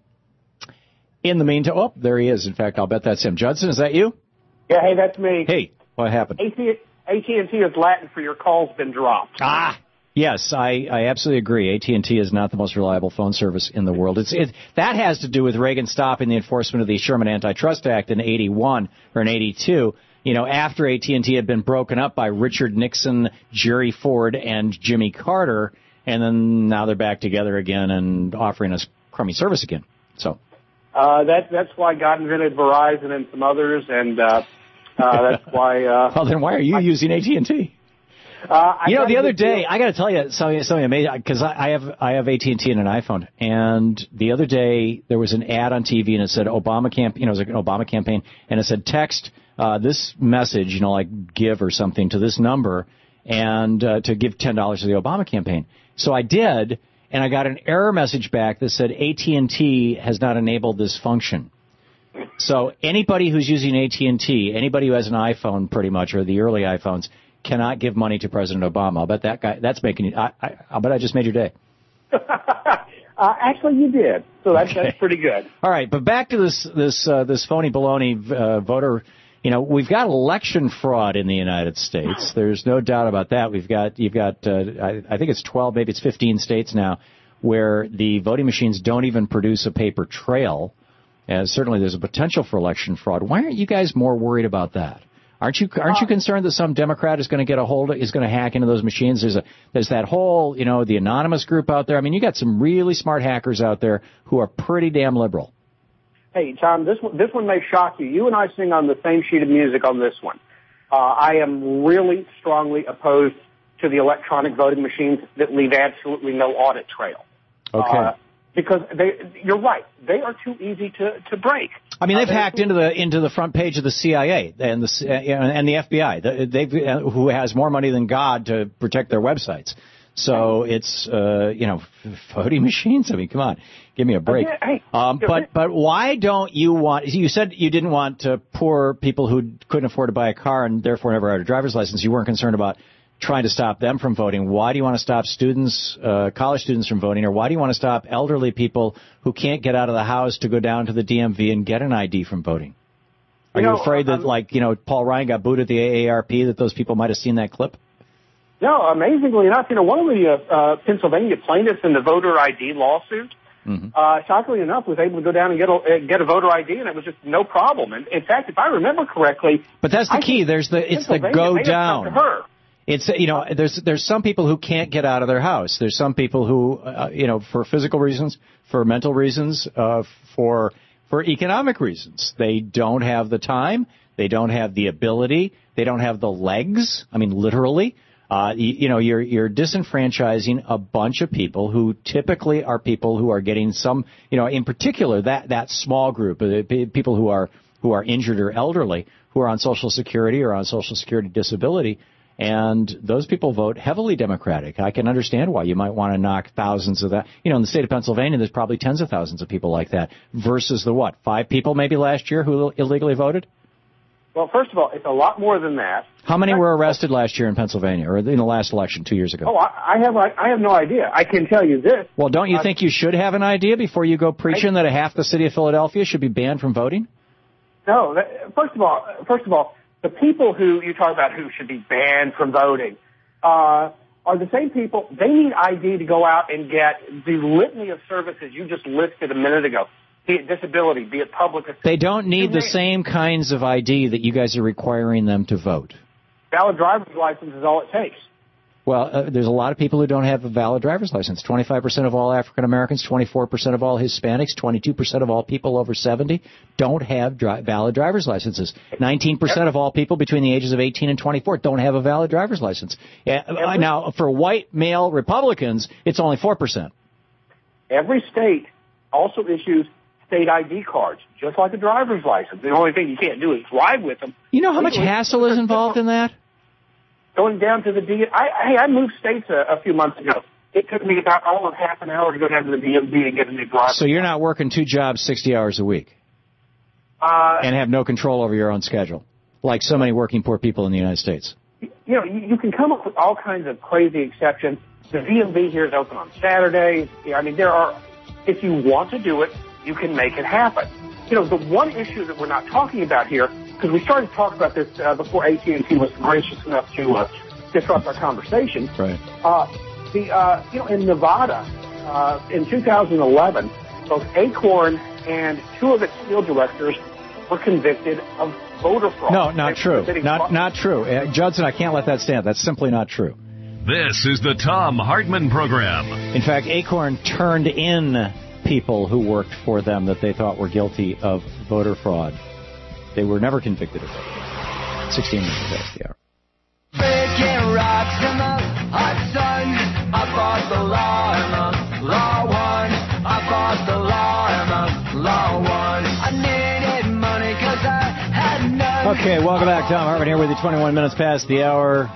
Speaker 2: In the meantime, there he is. In fact, I'll bet that's him. Judson, is that you?
Speaker 11: Yeah, hey, that's me.
Speaker 2: Hey, what happened?
Speaker 11: AT&T is Latin for your call's been dropped.
Speaker 2: Yes, I absolutely agree. AT&T is not the most reliable phone service in the world. That has to do with Reagan stopping the enforcement of the Sherman Antitrust Act in 81 or in 82. After AT&T had been broken up by Richard Nixon, Jerry Ford, and Jimmy Carter, and then now they're back together again and offering us crummy service again. So
Speaker 11: that's why God invented Verizon and some others, and that's why.
Speaker 2: Well, then why are you using AT&T? The other day, I got to tell you something amazing, because I have AT&T and an iPhone, and the other day there was an ad on TV and it said Obama campaign. It was like an Obama campaign, and it said text this message, like give or something to this number, and to give $10 to the Obama campaign. So I did, and I got an error message back that said AT&T has not enabled this function. So anybody who's using AT&T, anybody who has an iPhone pretty much, or the early iPhones, cannot give money to President Obama. I'll bet that guy, that's making you, I'll bet I just made your day.
Speaker 11: Actually, you did. So that's pretty good.
Speaker 2: All right, but back to this phony baloney voter. We've got election fraud in the United States. There's no doubt about that. You've got I think it's 12, maybe it's 15 states now, where the voting machines don't even produce a paper trail. And certainly there's a potential for election fraud. Why aren't you guys more worried about that? Aren't you concerned that some Democrat is going to is going to hack into those machines? There's that whole, the anonymous group out there. I mean, you got some really smart hackers out there who are pretty damn liberal.
Speaker 11: Hey, Tom, this one may shock you. You and I sing on the same sheet of music on this one. I am really strongly opposed to the electronic voting machines that leave absolutely no audit trail.
Speaker 2: Okay.
Speaker 11: Because you're right, they are too easy to break.
Speaker 2: I mean, they've hacked into the front page of the CIA and the FBI, who has more money than God to protect their websites. So it's voting machines. I mean, come on, give me a break. But why don't you want? You said you didn't want poor people who couldn't afford to buy a car and therefore never had a driver's license. You weren't concerned about trying to stop them from voting. Why do you want to stop students, college students from voting, or why do you want to stop elderly people who can't get out of the house to go down to the DMV and get an ID from voting? Are you afraid that, Paul Ryan got booed at the AARP, that those people might have seen that clip?
Speaker 11: No, amazingly enough, one of the Pennsylvania plaintiffs in the voter ID lawsuit, shockingly enough, was able to go down and get a voter ID, and it was just no problem. And in fact, if I remember correctly,
Speaker 2: but that's the key. It's the go down. It's, there's some people who can't get out of their house. There's some people who, for physical reasons, for mental reasons, for economic reasons. They don't have the time. They don't have the ability. They don't have the legs. I mean, literally. You're disenfranchising a bunch of people who typically are people who are getting some, in particular, that small group, people who are injured or elderly, who are on Social Security or on Social Security disability. And those people vote heavily Democratic. I can understand why you might want to knock thousands of that. In the state of Pennsylvania, there's probably tens of thousands of people like that versus the 5 people maybe last year who illegally voted?
Speaker 11: Well, first of all, it's a lot more than that.
Speaker 2: How many were arrested last year in Pennsylvania, or in the last election 2 years ago?
Speaker 11: Oh, I have no idea. I can tell you this.
Speaker 2: Well, don't you think you should have an idea before you go preaching that half the city of Philadelphia should be banned from voting?
Speaker 11: No. First of all, the people who you talk about who should be banned from voting are the same people. They need ID to go out and get the litany of services you just listed a minute ago.
Speaker 13: be it disability, be it public.
Speaker 2: They don't need the same kinds of ID that you guys are requiring them to vote.
Speaker 13: Valid driver's license is all it takes.
Speaker 2: Well, there's a lot of people who don't have a valid driver's license. 25% of all African Americans, 24% of all Hispanics, 22% of all people over 70 don't have valid driver's licenses. 19% of all people between the ages of 18 and 24 don't have a valid driver's license. Now, for white male Republicans, it's only 4%.
Speaker 13: Every state also issues state ID cards, just like a driver's license. The only thing you can't do is drive with them.
Speaker 2: You know how much hassle is involved in that?
Speaker 13: Going down to the DMV. I moved states a few months ago. It took me about almost half an hour to go down to the DMV and get a new driver.
Speaker 2: So you're not working 2 jobs 60 hours a week and have no control over your own schedule, like so many working poor people in the United States.
Speaker 13: You know, you can come up with all kinds of crazy exceptions. The DMV here is open on Saturdays. I mean, there are, if you want to do it, you can make it happen. You know, the one issue that we're not talking about here, because we started to talk about this before AT&T was gracious enough to disrupt our conversation.
Speaker 2: Right.
Speaker 13: You know, in Nevada, in 2011, both Acorn and 2 of its field directors were convicted of voter fraud.
Speaker 2: No, not true. Not true. Judson, I can't let that stand. That's simply not true.
Speaker 1: This is the Thom Hartmann Program.
Speaker 2: In fact, Acorn turned in people who worked for them that they thought were guilty of voter fraud. They were never convicted of it. 16 minutes past the hour.
Speaker 14: Breaking rocks in the hot sun. I fought the law and the law won. I fought the law and the law won. I needed money because I had none.
Speaker 2: Okay, welcome back. Thom Hartmann here with you, 21 minutes past the hour.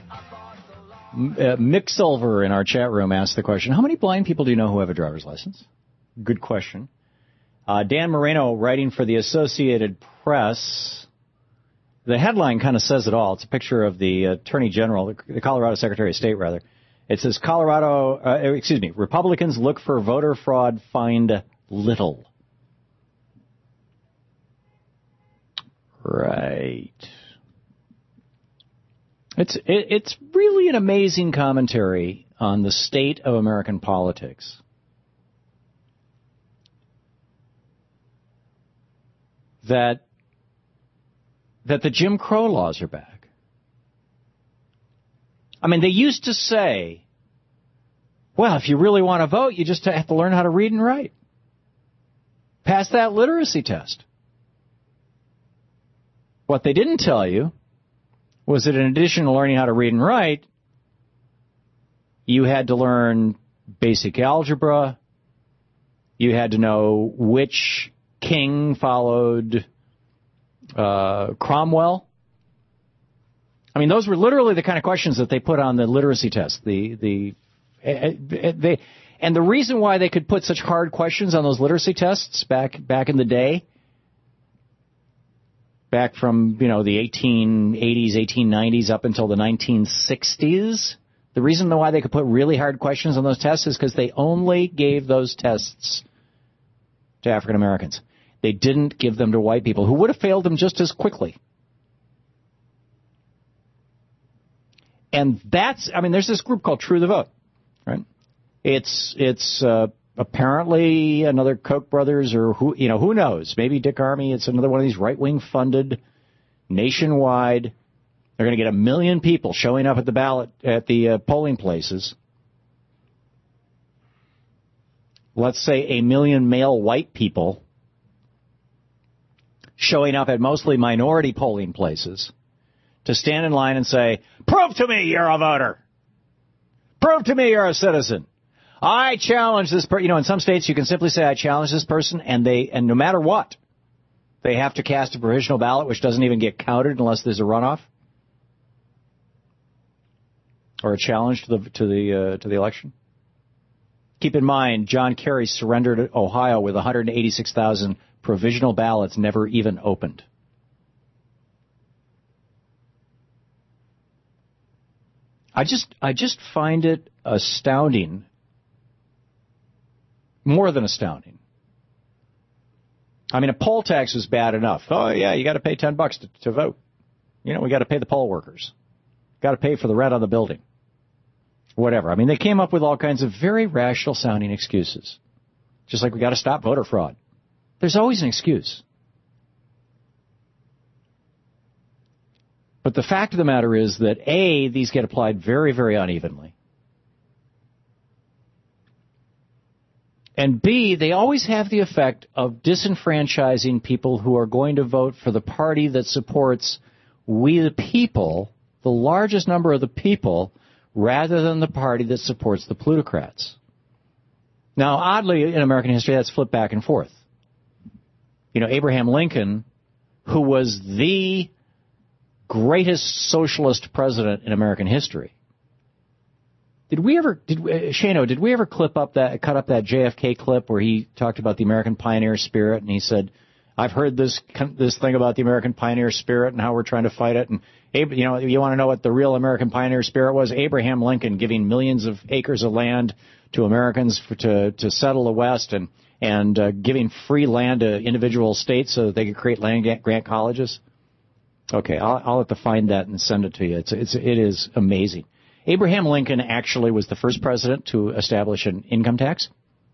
Speaker 2: Mick Silver in our chat room asked the question, how many blind people do you know who have a driver's license? Good question. Dan Moreno, writing for the Associated Press. The headline kind of says it all. It's a picture of the Attorney General, the Colorado Secretary of State, rather. It says, Republicans look for voter fraud, find little. Right. It's really an amazing commentary on the state of American politics. That the Jim Crow laws are back. I mean, they used to say, well, if you really want to vote, you just have to learn how to read and write. Pass that literacy test. What they didn't tell you was that in addition to learning how to read and write, you had to learn basic algebra. You had to know which king followed Cromwell. I mean, those were literally the kind of questions that they put on the literacy test. And the reason why they could put such hard questions on those literacy tests back in the day, back from, the 1880s, 1890s up until the 1960s, the reason why they could put really hard questions on those tests is because they only gave those tests to African Americans. They didn't give them to white people who would have failed them just as quickly. And there's this group called True the Vote, right? It's apparently another Koch brothers or who knows? Maybe Dick Armey. It's another one of these right-wing funded nationwide. They're going to get 1 million people showing up at the polling places. Let's say 1 million male white people showing up at mostly minority polling places to stand in line and say, prove to me you're a voter. Prove to me you're a citizen. I challenge this person. In some states you can simply say, I challenge this person, and no matter what, they have to cast a provisional ballot, which doesn't even get counted unless there's a runoff or a challenge to the election. Keep in mind, John Kerry surrendered Ohio with 186,000 provisional ballots never even opened. I just find it astounding, more than astounding. I mean, a poll tax is bad enough. Oh, yeah, you got to pay $10 to vote. We got to pay the poll workers. Got to pay for the rent on the building. Whatever. I mean, they came up with all kinds of very rational-sounding excuses. Just like we got to stop voter fraud. There's always an excuse. But the fact of the matter is that, A, these get applied very, very unevenly. And B, they always have the effect of disenfranchising people who are going to vote for the party that supports we the people, the largest number of the people, rather than the party that supports the plutocrats. Now, oddly, in American history, that's flipped back and forth. You know, Abraham Lincoln, who was the greatest socialist president in American history. Did we ever cut up that JFK clip where he talked about the American pioneer spirit, and he said, I've heard this thing about the American pioneer spirit and how we're trying to fight it, and you want to know what the real American pioneer spirit was? Abraham Lincoln giving millions of acres of land to Americans to settle the West, and giving free land to individual states so that they could create land grant colleges. Okay, I'll have to find that and send it to you. It is amazing. Abraham Lincoln actually was the first president to establish an income tax.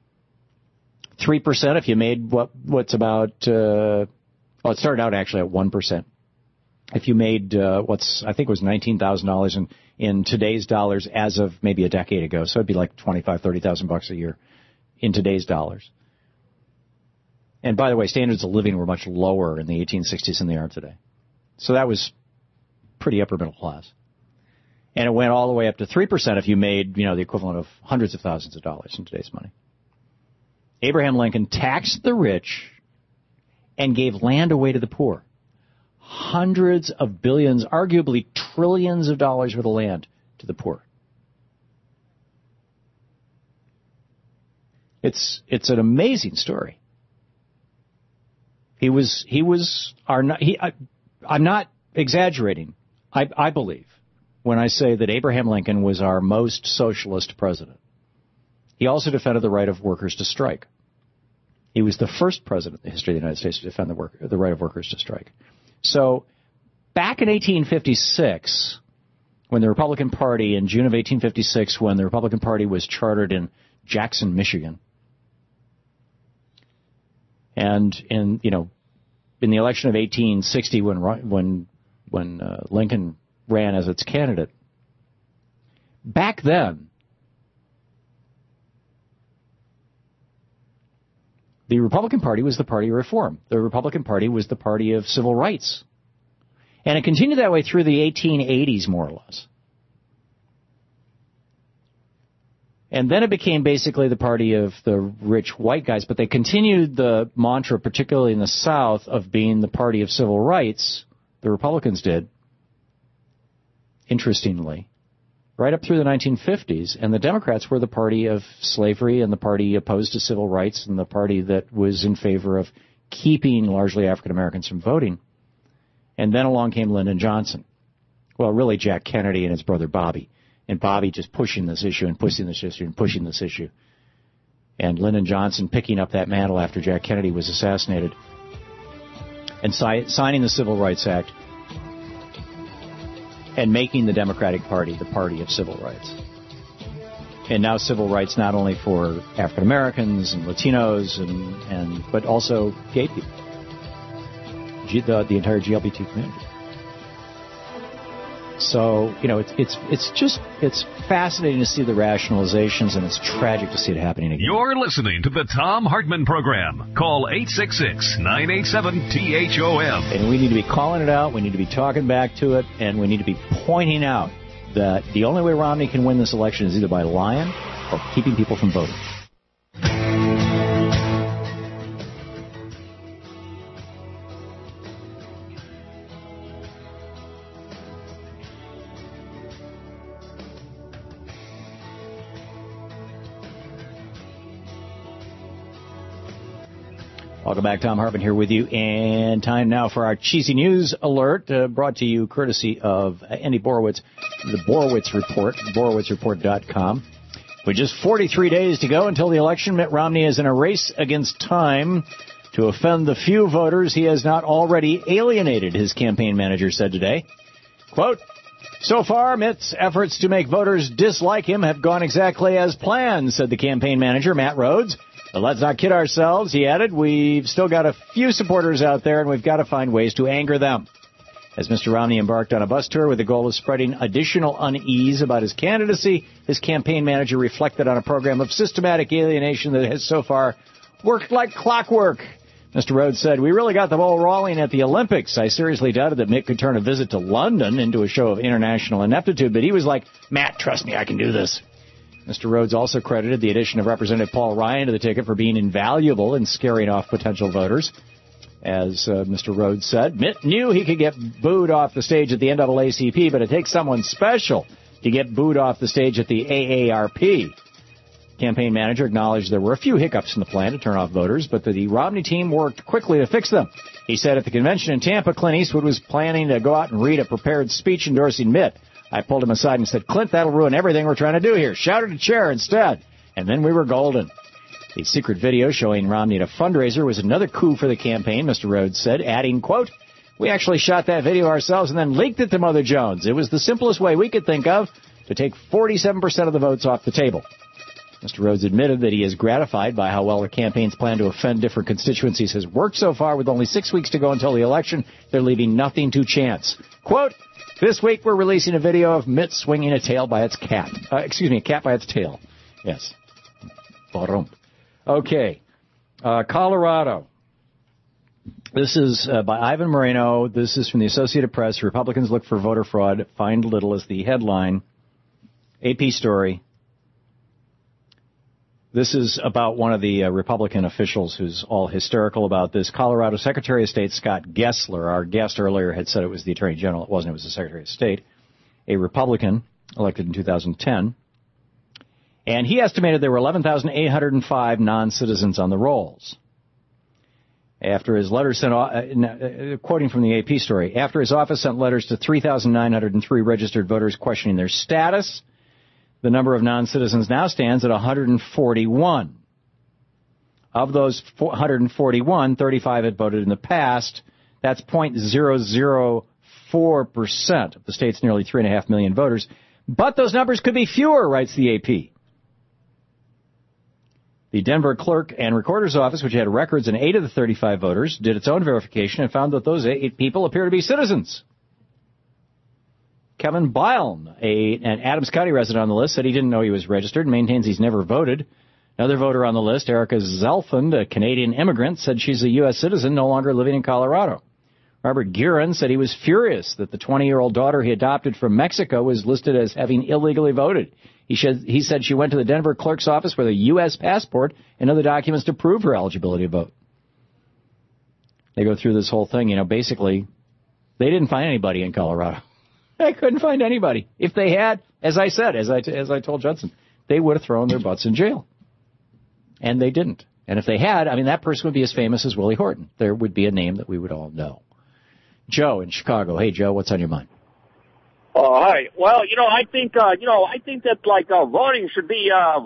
Speaker 2: 3% if you made what's about, it started out actually at 1%. If you made I think it was $19,000 in today's dollars as of maybe a decade ago. So it'd be like $25,000-$30,000 a year in today's dollars. And by the way, standards of living were much lower in the 1860s than they are today. So that was pretty upper middle class. And it went all the way up to 3% if you made, the equivalent of hundreds of thousands of dollars in today's money. Abraham Lincoln taxed the rich and gave land away to the poor. Hundreds of billions, arguably trillions of dollars worth of land to the poor. It's an amazing story. I'm not exaggerating. I believe when I say that Abraham Lincoln was our most socialist president. He also defended the right of workers to strike. He was the first president in the history of the United States to defend the right of workers to strike. So back in 1856, when the Republican Party, in June of 1856, when the Republican Party was chartered in Jackson, Michigan, and in the election of 1860, when Lincoln ran as its candidate, back then, the Republican Party was the party of reform. The Republican Party was the party of civil rights. And it continued that way through the 1880s, more or less. And then it became basically the party of the rich white guys, but they continued the mantra, particularly in the South, of being the party of civil rights. The Republicans did, interestingly, right up through the 1950s. And the Democrats were the party of slavery and the party opposed to civil rights and the party that was in favor of keeping largely African Americans from voting. And then along came Lyndon Johnson. Well, really Jack Kennedy and his brother Bobby. And Bobby just pushing this issue and pushing this issue and pushing this issue. And Lyndon Johnson picking up that mantle after Jack Kennedy was assassinated and signing the Civil Rights Act and making the Democratic Party the party of civil rights. And now civil rights not only for African Americans and Latinos but also gay people, the entire LGBT community. So, it's fascinating to see the rationalizations, and it's tragic to see it happening again.
Speaker 1: You're listening to the Thom Hartmann Program. Call 866-987-THOM.
Speaker 2: And we need to be calling it out, we need to be talking back to it, and we need to be pointing out that the only way Romney can win this election is either by lying or keeping people from voting. Welcome back. Thom Hartmann here with you. And time now for our cheesy news alert, brought to you courtesy of Andy Borowitz, the Borowitz Report, BorowitzReport.com. With just 43 days to go until the election, Mitt Romney is in a race against time to offend the few voters he has not already alienated, his campaign manager said today. Quote, "So far, Mitt's efforts to make voters dislike him have gone exactly as planned," said the campaign manager, Matt Rhodes. But let's not kid ourselves, he added. We've still got a few supporters out there, and we've got to find ways to anger them. As Mr. Romney embarked on a bus tour with the goal of spreading additional unease about his candidacy, his campaign manager reflected on a program of systematic alienation that has so far worked like clockwork. Mr. Rhodes said, we really got the ball rolling at the Olympics. I seriously doubted that Mitt could turn a visit to London into a show of international ineptitude, but he was like, Matt, trust me, I can do this. Mr. Rhodes also credited the addition of Representative Paul Ryan to the ticket for being invaluable in scaring off potential voters. As Mr. Rhodes said, Mitt knew he could get booed off the stage at the NAACP, but it takes someone special to get booed off the stage at the AARP. Campaign manager acknowledged there were a few hiccups in the plan to turn off voters, but the Romney team worked quickly to fix them. He said at the convention in Tampa, Clint Eastwood was planning to go out and read a prepared speech endorsing Mitt. I pulled him aside and said, Clint, that'll ruin everything we're trying to do here. Shouted a chair instead. And then we were golden. The secret video showing Romney at a fundraiser was another coup for the campaign, Mr. Rhodes said, adding, quote, we actually shot that video ourselves and then leaked it to Mother Jones. It was the simplest way we could think of to take 47% of the votes off the table. Mr. Rhodes admitted that he is gratified by how well the campaign's plan to offend different constituencies has worked so far. With only 6 weeks to go until the election, they're leaving nothing to chance. Quote, this week we're releasing a video of Mitt swinging a cat by its tail. Yes. Okay. Colorado. This is by Ivan Moreno. This is from the Associated Press. Republicans look for voter fraud. Find little as the headline. AP story. This is about one of the Republican officials who's all hysterical about this. Colorado Secretary of State Scott Gessler, our guest earlier, had said it was the Attorney General. It wasn't. It was the Secretary of State, a Republican elected in 2010. And he estimated there were 11,805 non-citizens on the rolls. After his letter sent, quoting from the AP story, after his office sent letters to 3,903 registered voters questioning their status, the number of non-citizens now stands at 141. Of those 141, 35 had voted in the past. That's 0.004% of the state's nearly 3.5 million voters. But those numbers could be fewer, writes the AP. The Denver Clerk and Recorder's Office, which had records in 8 of the 35 voters, did its own verification and found that those 8 people appear to be citizens. Kevin Bilne, an Adams County resident on the list, said he didn't know he was registered and maintains he's never voted. Another voter on the list, Erica Zelfand, a Canadian immigrant, said she's a U.S. citizen no longer living in Colorado. Robert Guerin said he was furious that the 20-year-old daughter he adopted from Mexico was listed as having illegally voted. He said she went to the Denver clerk's office with a U.S. passport and other documents to prove her eligibility to vote. They go through this whole thing. Basically, they didn't find anybody in Colorado. They couldn't find anybody. If they had, as I said, as I told Judson, they would have thrown their butts in jail. And they didn't. And if they had, that person would be as famous as Willie Horton. There would be a name that we would all know. Joe in Chicago. Hey, Joe, what's on your mind?
Speaker 15: Hi. Well, I think that voting should be a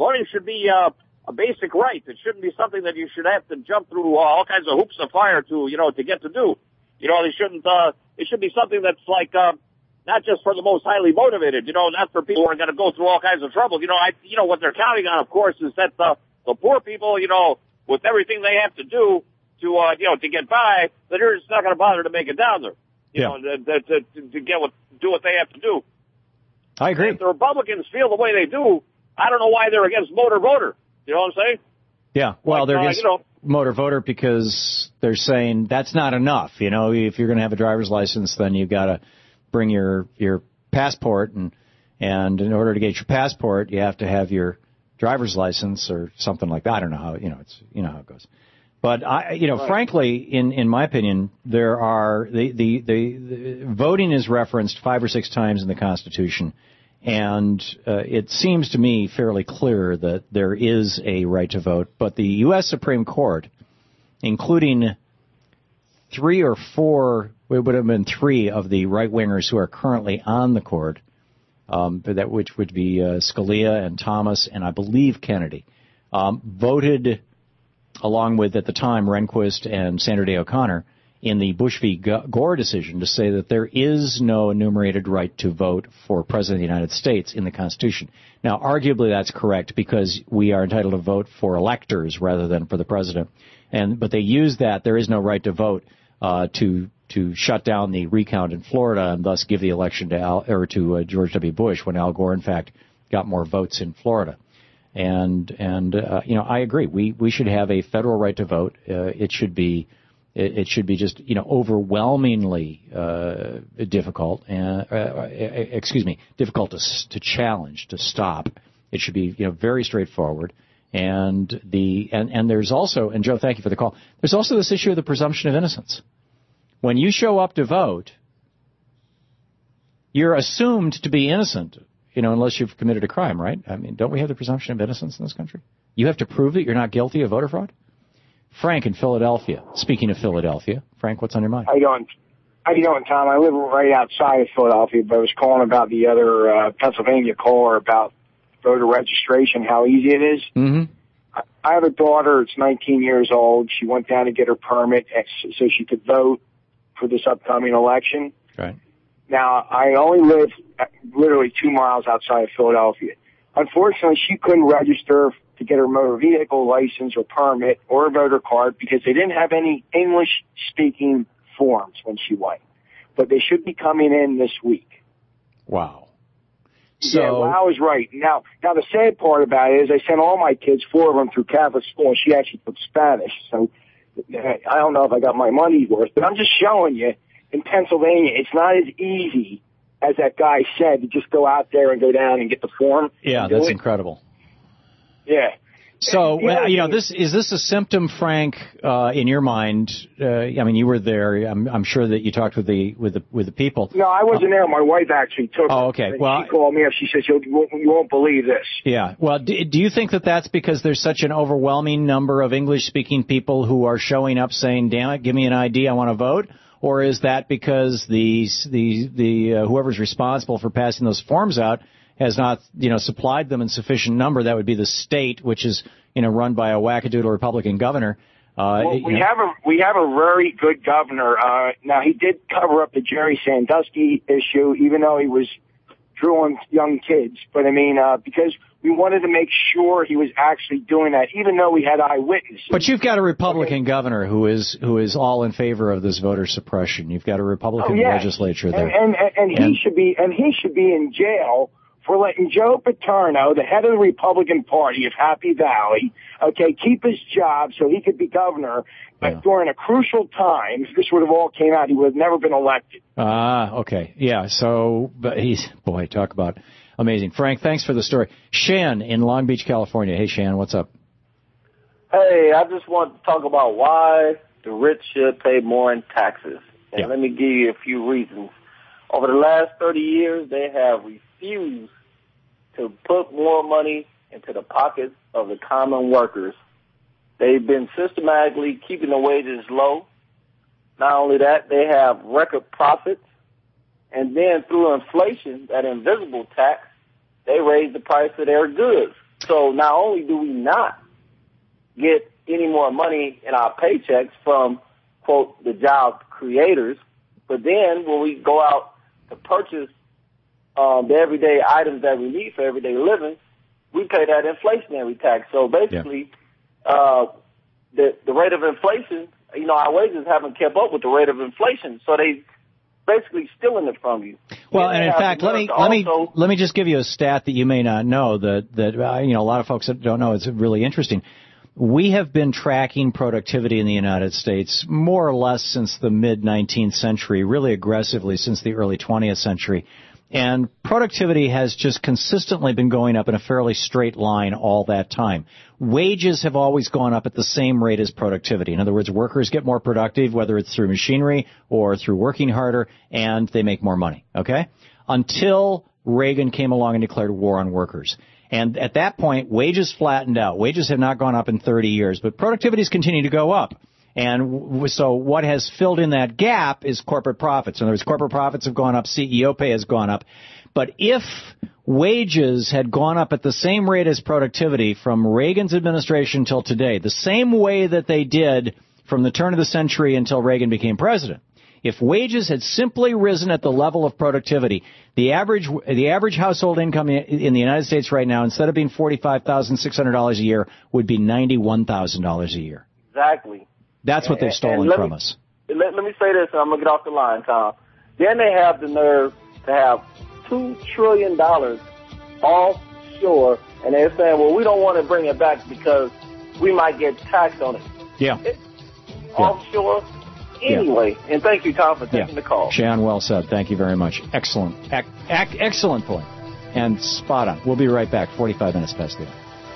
Speaker 15: basic right. It shouldn't be something that you should have to jump through all kinds of hoops of fire to get to do. They shouldn't. It should be something that's not just for the most highly motivated. Not for people who are going to go through all kinds of trouble. What they're counting on, of course, is that the poor people, with everything they have to do to get by, that they're just not going to bother to make it down there. To do what they have to do.
Speaker 2: I agree.
Speaker 15: And if the Republicans feel the way they do, I don't know why they're against motor voter. You know what I'm saying?
Speaker 2: Yeah. Well, they're against motor voter because they're saying that's not enough. If you're going to have a driver's license, then you've got to bring your passport, and in order to get your passport, you have to have your driver's license or something like that. I don't know how it's how it goes. But frankly, in my opinion, there are the voting is referenced 5 or 6 times in the Constitution, and it seems to me fairly clear that there is a right to vote. But the U.S. Supreme Court, including 3 or 4, it would have been 3 of the right wingers who are currently on the court, which would be Scalia and Thomas and I believe Kennedy, voted, along with, at the time, Rehnquist and Sandra Day O'Connor, in the Bush v. Gore decision to say that there is no enumerated right to vote for President of the United States in the Constitution. Now, arguably that's correct because we are entitled to vote for electors rather than for the President. But they use that there is no right to vote to shut down the recount in Florida and thus give the election to George W. Bush when Al Gore, in fact, got more votes in Florida. And I agree. We should have a federal right to vote. It should be just, overwhelmingly difficult difficult to challenge, to stop. It should be, very straightforward. And there's also, and Joe, thank you for the call. There's also this issue of the presumption of innocence. When you show up to vote, you're assumed to be innocent, unless you've committed a crime, right? I mean, don't we have the presumption of innocence in this country? You have to prove that you're not guilty of voter fraud? Frank in Philadelphia. Speaking of Philadelphia, Frank, what's on your mind?
Speaker 16: How you doing, Tom? I live right outside of Philadelphia, but I was calling about the other Pennsylvania caller about voter registration, how easy it is.
Speaker 2: Mm-hmm.
Speaker 16: I have a daughter. It's 19 years old. She went down to get her permit so she could vote for this upcoming election.
Speaker 2: Right.
Speaker 16: Now, I only live literally 2 miles outside of Philadelphia. Unfortunately, she couldn't register to get her motor vehicle license or permit or a voter card because they didn't have any English-speaking forms when she went. But they should be coming in this week.
Speaker 2: Wow.
Speaker 16: Yeah, well, I was right. Now the sad part about it is I sent all my kids, 4 of them, through Catholic school, and she actually took Spanish. So I don't know if I got my money's worth, but I'm just showing you, in Pennsylvania, it's not as easy as that guy said to just go out there and go down and get the form.
Speaker 2: Yeah, that's incredible.
Speaker 16: Yeah.
Speaker 2: So, is this a symptom, Frank, in your mind? You were there. I'm sure that you talked with the people.
Speaker 16: No, I wasn't there. My wife actually took.
Speaker 2: Oh, okay.
Speaker 16: Well, she called me up. She said, "You won't believe this."
Speaker 2: Yeah. Well, do you think that that's because there's such an overwhelming number of English-speaking people who are showing up saying, "Damn it, give me an ID, I want to vote"? Or is that because the whoever's responsible for passing those forms out has not, supplied them in sufficient number? That would be the state, which is, run by a wackadoodle Republican governor.
Speaker 16: We have a very good governor. Now, he did cover up the Jerry Sandusky issue, even though he was drilling young kids. But because we wanted to make sure he was actually doing that, even though we had eyewitnesses.
Speaker 2: But you've got a Republican governor who is all in favor of this voter suppression. You've got a Republican legislature there,
Speaker 16: and he should be in jail for letting Joe Paterno, the head of the Republican Party of Happy Valley, keep his job so he could be governor. But during a crucial time, if this would have all came out, he would have never been elected.
Speaker 2: Okay. Yeah, so, but talk about amazing. Frank, thanks for the story. Shan in Long Beach, California. Hey, Shan, what's up?
Speaker 17: Hey, I just want to talk about why the rich should pay more in taxes. And let me give you a few reasons. Over the last 30 years, they have refused to put more money into the pockets of the common workers. They've been systematically keeping the wages low. Not only that, they have record profits. And then through inflation, that invisible tax, they raise the price of their goods. So not only do we not get any more money in our paychecks from, quote, the job creators, but then when we go out to purchase the everyday items that we need for everyday living, we pay that inflationary tax. So basically, the rate of inflation, our wages haven't kept up with the rate of inflation. So they basically stealing it from you.
Speaker 2: Well, and in fact, let me just give you a stat that you may not know that a lot of folks that don't know. It's really interesting. We have been tracking productivity in the United States more or less since the mid-19th century, really aggressively since the early 20th century. And productivity has just consistently been going up in a fairly straight line all that time. Wages have always gone up at the same rate as productivity. In other words, workers get more productive, whether it's through machinery or through working harder, and they make more money, okay? Until Reagan came along and declared war on workers. And at that point, wages flattened out. Wages have not gone up in 30 years, but productivity has continued to go up. And so what has filled in that gap is corporate profits. In other words, corporate profits have gone up, CEO pay has gone up. But if wages had gone up at the same rate as productivity from Reagan's administration till today, the same way that they did from the turn of the century until Reagan became president. If wages had simply risen at the level of productivity, the average household income in the United States right now, instead of being $45,600 a year, would be $91,000 a year.
Speaker 17: Exactly.
Speaker 2: That's what they've stolen from us.
Speaker 17: Let me say this, and I'm going to get off the line, Tom. Then they have the nerve to have $2 trillion offshore, and they're saying, well, we don't want to bring it back because we might get taxed on it.
Speaker 2: Yeah.
Speaker 17: Offshore anyway. Yeah. And thank you, Tom, for taking the call.
Speaker 2: Shan, well said. Thank you very much. Excellent. Excellent point. And spot on. We'll be right back. 45 minutes past the hour.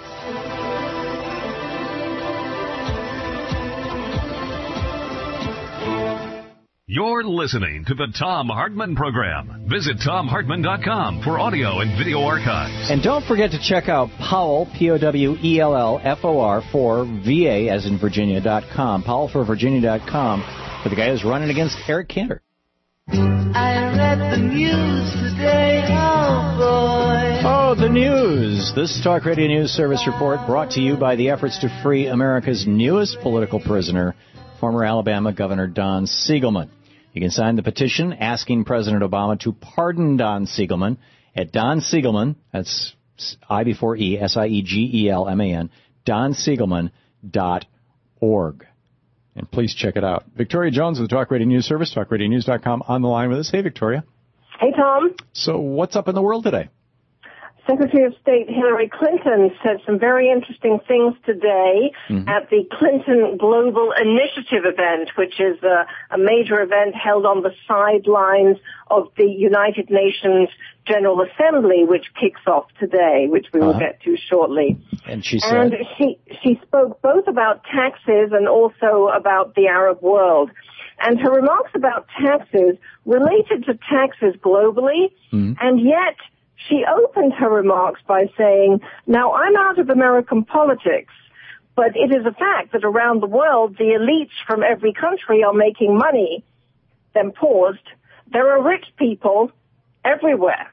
Speaker 1: You're listening to the Thom Hartmann Program. Visit ThomHartmann.com for audio and video archives.
Speaker 2: And don't forget to check out Powell, Powellfor, for VA, as in Virginia.com. PowellforVirginia.com for the guy who's running against Eric Cantor.
Speaker 14: I read the news today, oh boy.
Speaker 2: Oh, the news. This Talk Radio News Service report brought to you by the efforts to free America's newest political prisoner, former Alabama Governor Don Siegelman. You can sign the petition asking President Obama to pardon Don Siegelman at Don Siegelman, that's I before E, Siegelman, DonSiegelman.org. And please check it out. Victoria Jones with the Talk Radio News Service, TalkRadioNews.com, on the line with us. Hey, Victoria.
Speaker 18: Hey, Tom.
Speaker 2: So what's up in the world today?
Speaker 18: Secretary of State Hillary Clinton said some very interesting things today at the Clinton Global Initiative event, which is a major event held on the sidelines of the United Nations General Assembly, which kicks off today, which we will get to shortly.
Speaker 2: And she said...
Speaker 18: And she spoke both about taxes and also about the Arab world. And her remarks about taxes related to taxes globally, and yet she opened her remarks by saying, now, I'm out of American politics, but it is a fact that around the world, the elites from every country are making money. Then paused. There are rich people everywhere.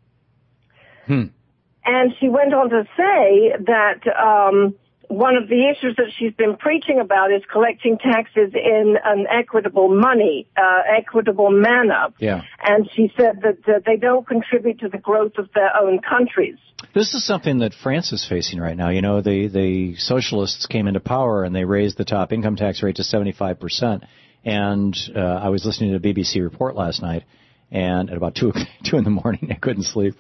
Speaker 18: And she went on to say that one of the issues that she's been preaching about is collecting taxes in an equitable manner.
Speaker 2: Yeah.
Speaker 18: And she said that they don't contribute to the growth of their own countries.
Speaker 2: This is something that France is facing right now. You know, the socialists came into power and they raised the top income tax rate to 75%. And I was listening to a BBC report last night, and at about 2 in the morning, I couldn't sleep.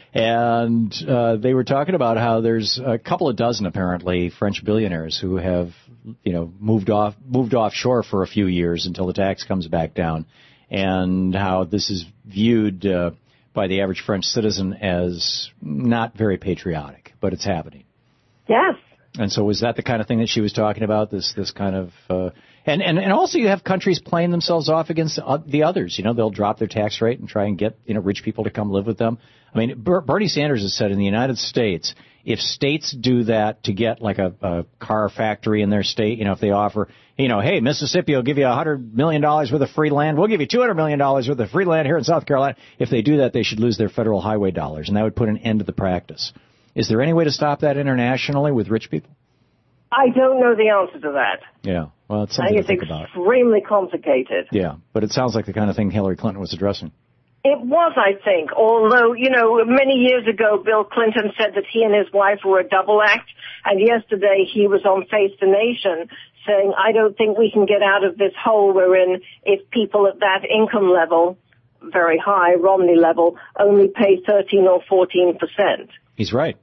Speaker 2: And they were talking about how there's a couple of dozen, apparently, French billionaires who have, you know, moved offshore for a few years until the tax comes back down, and how this is viewed by the average French citizen as not very patriotic, but it's happening.
Speaker 18: Yes.
Speaker 2: And so was that the kind of thing that she was talking about, this kind of... And also you have countries playing themselves off against the others. You know, they'll drop their tax rate and try and get, you know, rich people to come live with them. I mean, Bernie Sanders has said in the United States, if states do that to get like a car factory in their state, you know, if they offer, you know, hey, Mississippi will give you $100 million worth of free land. We'll give you $200 million worth of free land here in South Carolina. If they do that, they should lose their federal highway dollars, and that would put an end to the practice. Is there any way to stop that internationally with rich people?
Speaker 18: I don't know the answer to that.
Speaker 2: Yeah, well, it's something to think about.
Speaker 18: It's extremely complicated.
Speaker 2: Yeah, but it sounds like the kind of thing Hillary Clinton was addressing.
Speaker 18: It was, I think, although, you know, many years ago, Bill Clinton said that he and his wife were a double act, and yesterday he was on Face the Nation saying, I don't think we can get out of this hole we're in if people at that income level, very high, Romney level, only pay 13 or 14%.
Speaker 2: He's right.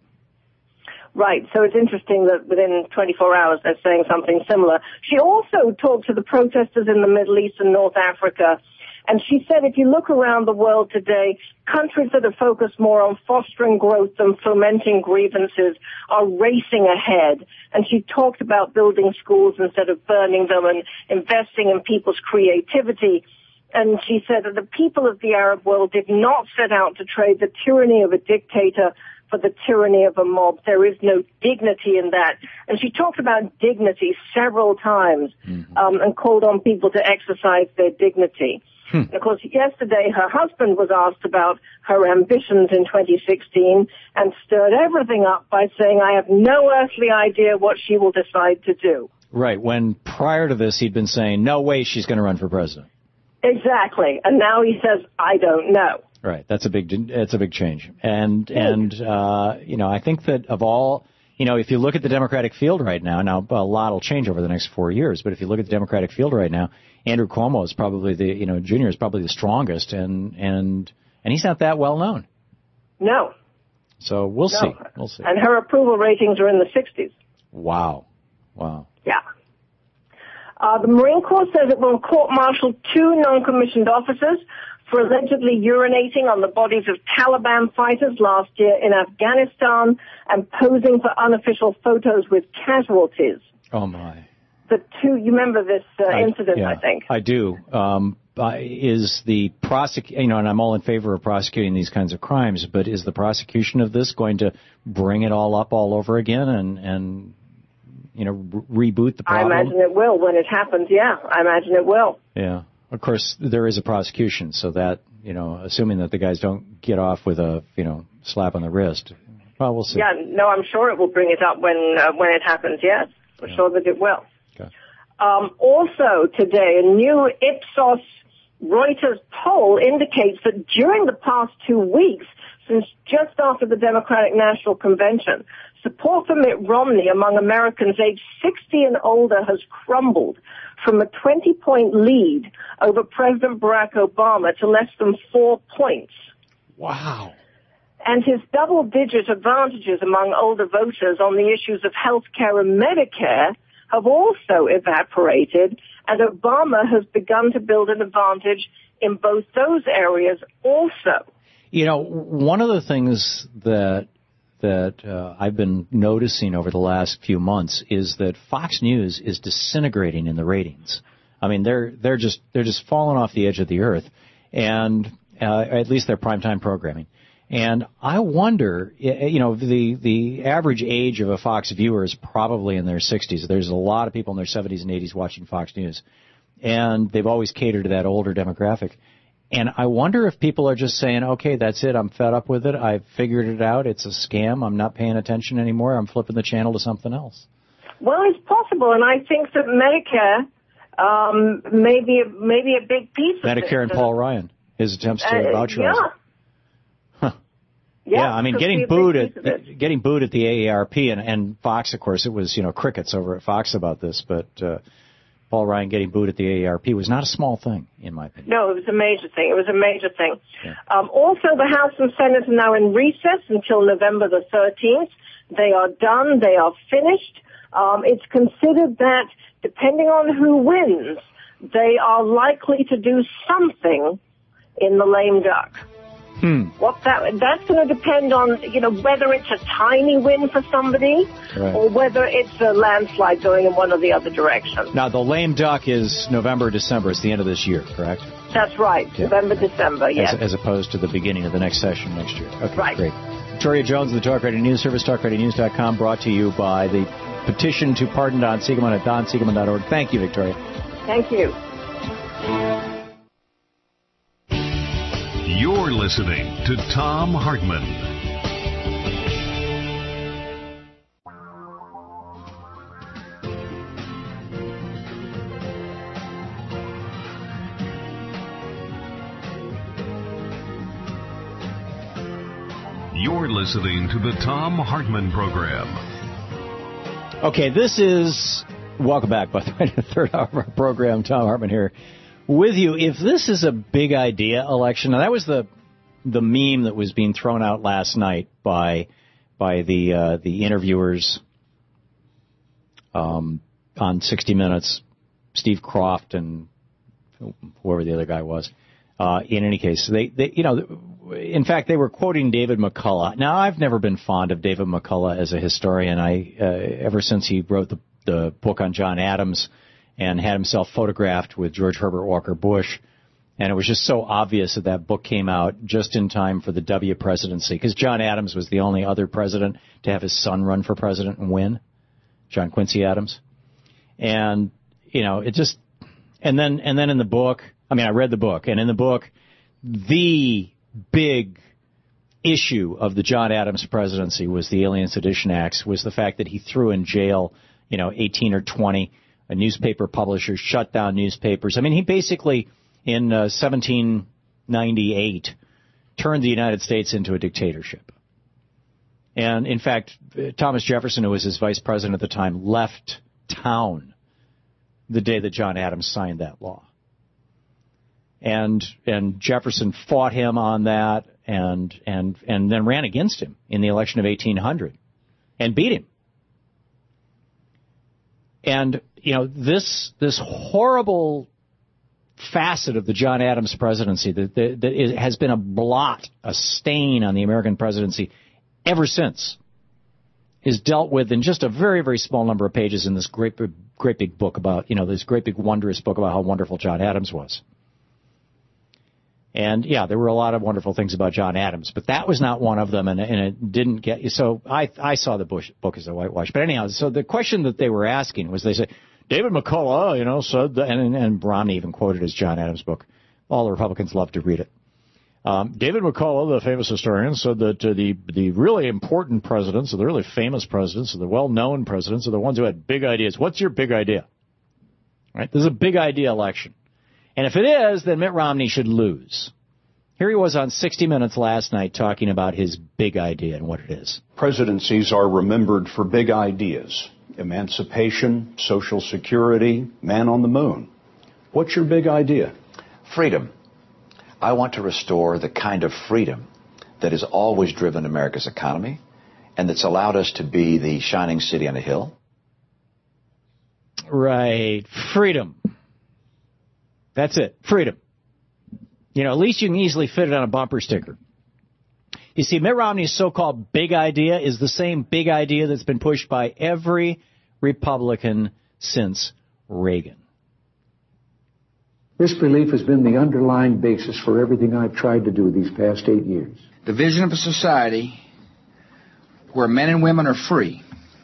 Speaker 18: Right, so it's interesting that within 24 hours they're saying something similar. She also talked to the protesters in the Middle East and North Africa, and she said if you look around the world today, countries that are focused more on fostering growth than fomenting grievances are racing ahead. And she talked about building schools instead of burning them and investing in people's creativity. And she said that the people of the Arab world did not set out to trade the tyranny of a dictator for the tyranny of a mob. There is no dignity in that. And she talked about dignity several times and called on people to exercise their dignity. And of course, yesterday her husband was asked about her ambitions in 2016 and stirred everything up by saying, I have no earthly idea what she will decide to do.
Speaker 2: Right, when prior to this he'd been saying, no way she's going to run for president.
Speaker 18: Exactly. And now he says, I don't know.
Speaker 2: Right, that's a big change. And I think that of all, if you look at the Democratic field right now a lot will change over the next 4 years, but if you look at the Democratic field right now, Andrew Cuomo is probably Jr. is probably the strongest, and he's not that well known.
Speaker 18: No.
Speaker 2: So we'll see.
Speaker 18: And her approval ratings are in the 60s.
Speaker 2: Wow.
Speaker 18: Yeah. The Marine Corps says it will court-martial 2 non-commissioned officers for allegedly urinating on the bodies of Taliban fighters last year in Afghanistan and posing for unofficial photos with casualties.
Speaker 2: Oh, my.
Speaker 18: The 2, you remember this incident, I think.
Speaker 2: I do. Is the and I'm all in favor of prosecuting these kinds of crimes, but is the prosecution of this going to bring it all up all over again and reboot the problem?
Speaker 18: I imagine it will when it happens, yeah. I imagine it will.
Speaker 2: Yeah. Of course, there is a prosecution, so that, assuming that the guys don't get off with a, slap on the wrist. Well, we'll see.
Speaker 18: Yeah, no, I'm sure it will bring it up when it happens, yes. For sure that it will.
Speaker 2: Okay.
Speaker 18: Also today, a new Ipsos Reuters poll indicates that during the past 2 weeks, since just after the Democratic National Convention, support for Mitt Romney among Americans aged 60 and older has crumbled from a 20-point lead over President Barack Obama to less than 4 points.
Speaker 2: Wow.
Speaker 18: And his double-digit advantages among older voters on the issues of health care and Medicare have also evaporated, and Obama has begun to build an advantage in both those areas also.
Speaker 2: One of the things that I've been noticing over the last few months is that Fox News is disintegrating in the ratings. I mean, they're just falling off the edge of the earth, and at least their primetime programming. And I wonder, the average age of a Fox viewer is probably in their 60s. There's a lot of people in their 70s and 80s watching Fox News, and they've always catered to that older demographic. And I wonder if people are just saying, okay, that's it, I'm fed up with it, I've figured it out, it's a scam, I'm not paying attention anymore, I'm flipping the channel to something else.
Speaker 18: Well, it's possible, and I think that Medicare may be a big piece of it.
Speaker 2: Medicare and Paul Ryan, his attempts to voucherize.
Speaker 18: Yeah.
Speaker 2: Huh. Yeah, I mean, getting booed at the AARP and Fox, of course, it was, crickets over at Fox about this, but Paul Ryan getting booed at the AARP was not a small thing, in my opinion.
Speaker 18: No, it was a major thing. Yeah. Also, the House and Senate are now in recess until November the 13th. They are done. They are finished. It's considered that, depending on who wins, they are likely to do something in the lame duck. That's going to depend on, whether it's a tiny win for somebody or whether it's a landslide going in one or the other direction.
Speaker 2: Now, the lame duck is November, December. It's the end of this year, correct?
Speaker 18: That's right. Yeah. November, December, yes.
Speaker 2: As opposed to the beginning of the next session next year. Okay,
Speaker 18: right.
Speaker 2: Great. Victoria Jones of the Talk Radio News Service, talkradionews.com, brought to you by the petition to pardon Don Siegelman at donsiegelman.org. Thank you, Victoria.
Speaker 18: Thank you.
Speaker 1: You're listening to Thom Hartmann. You're listening to the Thom Hartmann Program.
Speaker 2: Okay, welcome back, by the way, to the third hour of our program. Thom Hartmann here with you. If this is a big idea election, now that was the meme that was being thrown out last night by the interviewers on 60 Minutes, Steve Croft and whoever the other guy was. In any case, in fact, they were quoting David McCullough. Now, I've never been fond of David McCullough as a historian. Ever since he wrote the book on John Adams and had himself photographed with George Herbert Walker Bush. And it was just so obvious that book came out just in time for the W presidency, because John Adams was the only other president to have his son run for president and win, John Quincy Adams. And, it just, and then in the book, I read the book, and in the book, the big issue of the John Adams presidency was the Alien Sedition Acts, was the fact that he threw in jail 18 or 20 newspaper publishers shut down newspapers. I mean, he basically, in 1798, turned the United States into a dictatorship. And, in fact, Thomas Jefferson, who was his vice president at the time, left town the day that John Adams signed that law. And Jefferson fought him on that and then ran against him in the election of 1800 and beat him. And, this horrible facet of the John Adams presidency that has been a blot, a stain on the American presidency ever since, is dealt with in just a very, very small number of pages in this great big book about, this great big wondrous book about how wonderful John Adams was. And, yeah, there were a lot of wonderful things about John Adams, but that was not one of them, and it didn't get... So I saw the book as a whitewash. But anyhow, so the question that they were asking was, they said, David McCullough, said that, and Romney even quoted his John Adams book. All the Republicans love to read it. David McCullough, the famous historian, said that the really important presidents, or the really famous presidents, or the well-known presidents, are the ones who had big ideas. What's your big idea? Right? This is a big idea election. And if it is, then Mitt Romney should lose. Here he was on 60 Minutes last night talking about his big idea and what it is.
Speaker 4: Presidencies are remembered for big ideas. Emancipation, Social Security, man on the moon. What's your big idea?
Speaker 5: Freedom. I want to restore the kind of freedom that has always driven America's economy and that's allowed us to be the shining city on a hill.
Speaker 2: Right. Freedom. That's it. Freedom. At least you can easily fit it on a bumper sticker. You see, Mitt Romney's so-called big idea is the same big idea that's been pushed by every Republican since Reagan.
Speaker 7: This belief has been the underlying basis for everything I've tried to do these past 8 years.
Speaker 19: The vision of a society where men and women are free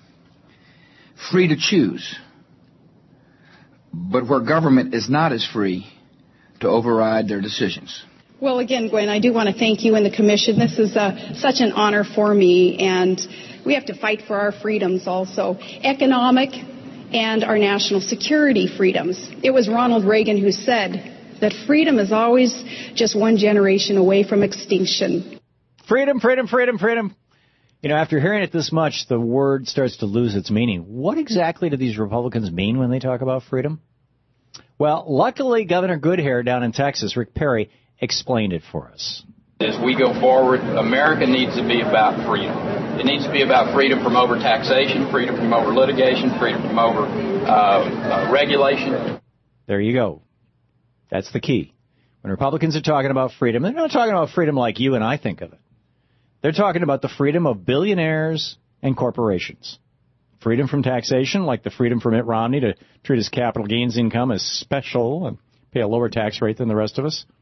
Speaker 19: to choose, but where government is not as free to override their decisions.
Speaker 20: Well, again, Gwen, I do want to thank you and the Commission. This is such an honor for me, and we have to fight for our freedoms also, economic and our national security freedoms. It was Ronald Reagan who said that freedom is always just one generation away from extinction.
Speaker 2: Freedom, freedom, freedom, freedom. After hearing it this much, the word starts to lose its meaning. What exactly do these Republicans mean when they talk about freedom? Well, luckily, Governor Goodhair down in Texas, Rick Perry, explained it for us.
Speaker 21: As we go forward, America needs to be about freedom. It needs to be about freedom from over-taxation, freedom from over-litigation, freedom from over-regulation.
Speaker 2: There you go. That's the key. When Republicans are talking about freedom, they're not talking about freedom like you and I think of it. They're talking about the freedom of billionaires and corporations. Freedom from taxation, like the freedom for Mitt Romney to treat his capital gains income as special and pay a lower tax rate than the rest of us.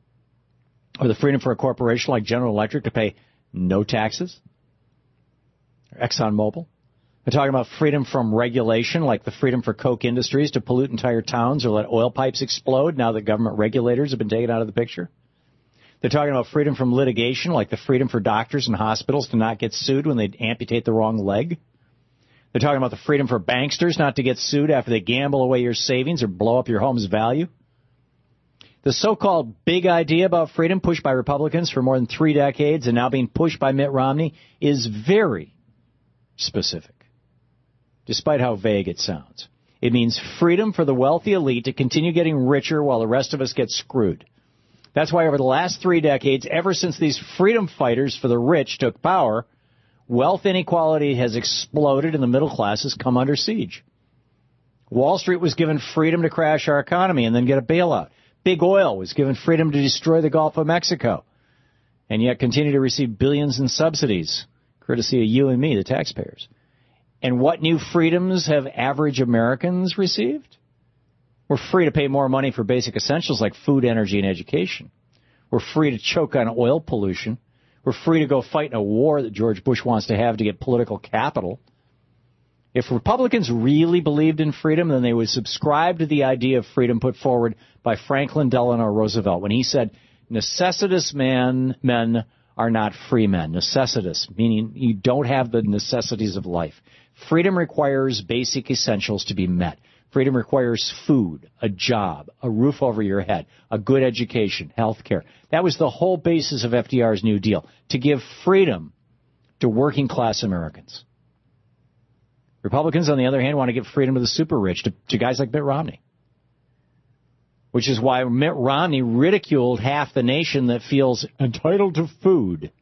Speaker 2: Or the freedom for a corporation like General Electric to pay no taxes. Or ExxonMobil. They're talking about freedom from regulation, like the freedom for Koch Industries to pollute entire towns or let oil pipes explode now that government regulators have been taken out of the picture. They're talking about freedom from litigation, like the freedom for doctors and hospitals to not get sued when they amputate the wrong leg. They're talking about the freedom for banksters not to get sued after they gamble away your savings or blow up your home's value. The so-called big idea about freedom pushed by Republicans for more than 3 decades and now being pushed by Mitt Romney is very specific, despite how vague it sounds. It means freedom for the wealthy elite to continue getting richer while the rest of us get screwed. That's why over the last 3 decades, ever since these freedom fighters for the rich took power, wealth inequality has exploded and the middle class has come under siege. Wall Street was given freedom to crash our economy and then get a bailout. Big oil was given freedom to destroy the Gulf of Mexico and yet continue to receive billions in subsidies, courtesy of you and me, the taxpayers. And what new freedoms have average Americans received? We're free to pay more money for basic essentials like food, energy, and education. We're free to choke on oil pollution. We're free to go fight in a war that George Bush wants to have to get political capital. If Republicans really believed in freedom, then they would subscribe to the idea of freedom put forward by Franklin Delano Roosevelt when he said, necessitous men are not free men. Necessitous, meaning you don't have the necessities of life. Freedom requires basic essentials to be met. Freedom requires food, a job, a roof over your head, a good education, health care. That was the whole basis of FDR's New Deal, to give freedom to working class Americans. Republicans, on the other hand, want to give freedom to the super rich, to guys like Mitt Romney. Which is why Mitt Romney ridiculed half the nation that feels entitled to food.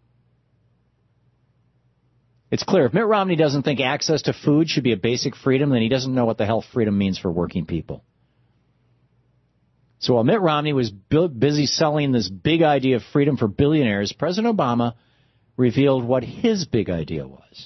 Speaker 2: It's clear, if Mitt Romney doesn't think access to food should be a basic freedom, then he doesn't know what the hell freedom means for working people. So while Mitt Romney was busy selling this big idea of freedom for billionaires, President Obama revealed what his big idea was.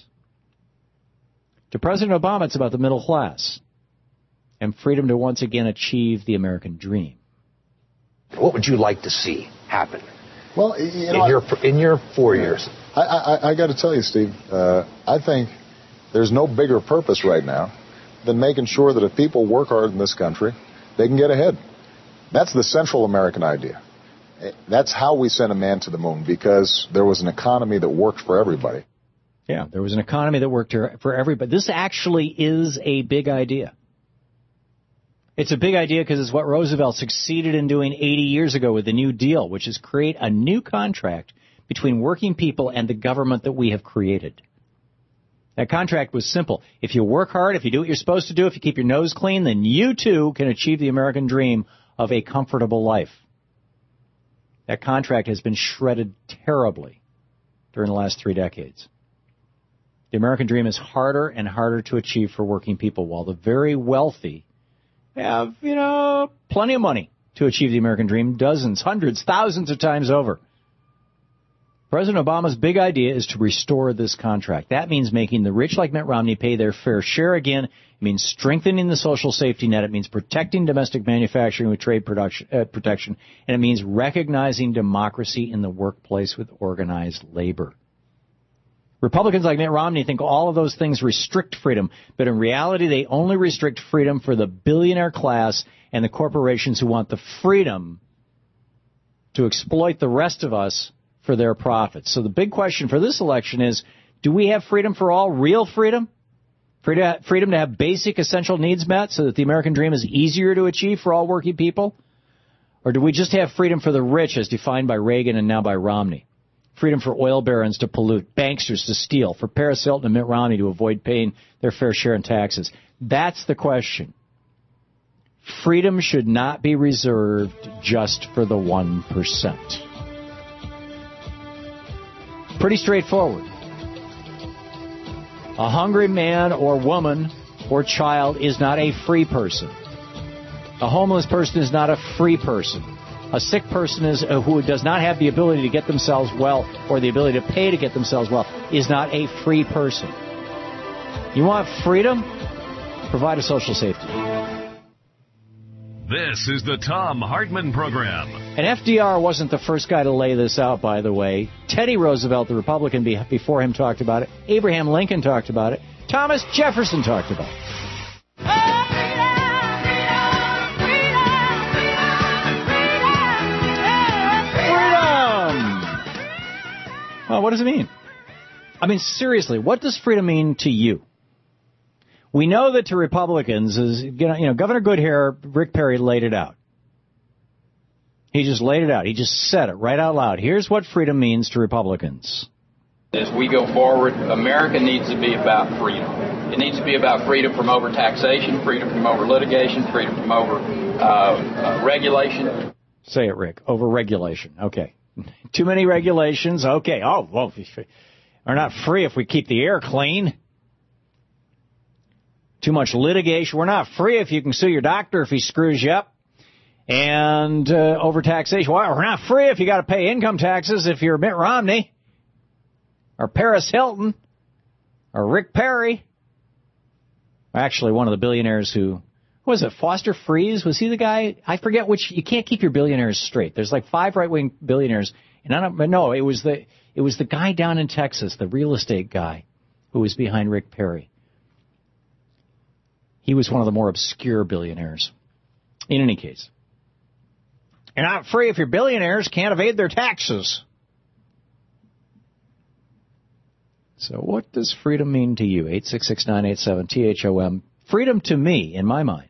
Speaker 2: To President Obama, it's about the middle class and freedom to once again achieve the American dream.
Speaker 6: What would you like to see happen?
Speaker 22: Well,
Speaker 6: in your 4 years?
Speaker 22: I got to tell you, Steve, I think there's no bigger purpose right now than making sure that if people work hard in this country, they can get ahead. That's the Central American idea. That's how we sent a man to the moon, because there was an economy that worked for everybody.
Speaker 2: Yeah, there was an economy that worked for everybody. This actually is a big idea. It's a big idea because it's what Roosevelt succeeded in doing 80 years ago with the New Deal, which is create a new contract between working people and the government that we have created. That contract was simple. If you work hard, if you do what you're supposed to do, if you keep your nose clean, then you too can achieve the American dream of a comfortable life. That contract has been shredded terribly during the last 3 decades. The American dream is harder and harder to achieve for working people, while the very wealthy have, plenty of money to achieve the American dream, dozens, hundreds, thousands of times over. President Obama's big idea is to restore this contract. That means making the rich like Mitt Romney pay their fair share again. It means strengthening the social safety net. It means protecting domestic manufacturing with trade protection. And it means recognizing democracy in the workplace with organized labor. Republicans like Mitt Romney think all of those things restrict freedom, but in reality they only restrict freedom for the billionaire class and the corporations who want the freedom to exploit the rest of us for their profits. So the big question for this election is, do we have freedom for all, real freedom? Freedom to have basic essential needs met so that the American dream is easier to achieve for all working people? Or do we just have freedom for the rich as defined by Reagan and now by Romney? Freedom for oil barons to pollute, banksters to steal, for Paris Hilton and Mitt Romney to avoid paying their fair share in taxes. That's the question. Freedom should not be reserved just for the 1%. Pretty straightforward. A hungry man or woman or child is not a free person. A homeless person is not a free person. A sick person is who does not have the ability to get themselves well or the ability to pay to get themselves well is not a free person. You want freedom? Provide a social safety.
Speaker 1: This is the Thom Hartmann Program.
Speaker 2: And FDR wasn't the first guy to lay this out, by the way. Teddy Roosevelt, the Republican before him, talked about it. Abraham Lincoln talked about it. Thomas Jefferson talked about it. Well, what does it mean? I mean, seriously, what does freedom mean to you? We know that to Republicans, Governor Goodhair, Rick Perry laid it out. He just laid it out. He just said it right out loud. Here's what freedom means to Republicans.
Speaker 21: As we go forward, America needs to be about freedom. It needs to be about freedom from over-taxation, freedom from over-litigation, freedom from over-regulation.
Speaker 2: Say it, Rick. Over-regulation. Okay. Too many regulations. Okay. Oh, well, we're not free if we keep the air clean. Too much litigation. We're not free if you can sue your doctor if he screws you up. And over-taxation. Well, we're not free if you got to pay income taxes if you're Mitt Romney or Paris Hilton or Rick Perry. Actually, one of the billionaires who was it, Foster Friess? Was he the guy? I forget which. You can't keep your billionaires straight. There's like 5 right-wing billionaires, and it was the guy down in Texas, the real estate guy, who was behind Rick Perry. He was one of the more obscure billionaires. In any case, you're not free if your billionaires can't evade their taxes. So what does freedom mean to you? 866-987-THOM. Freedom to me, in my mind,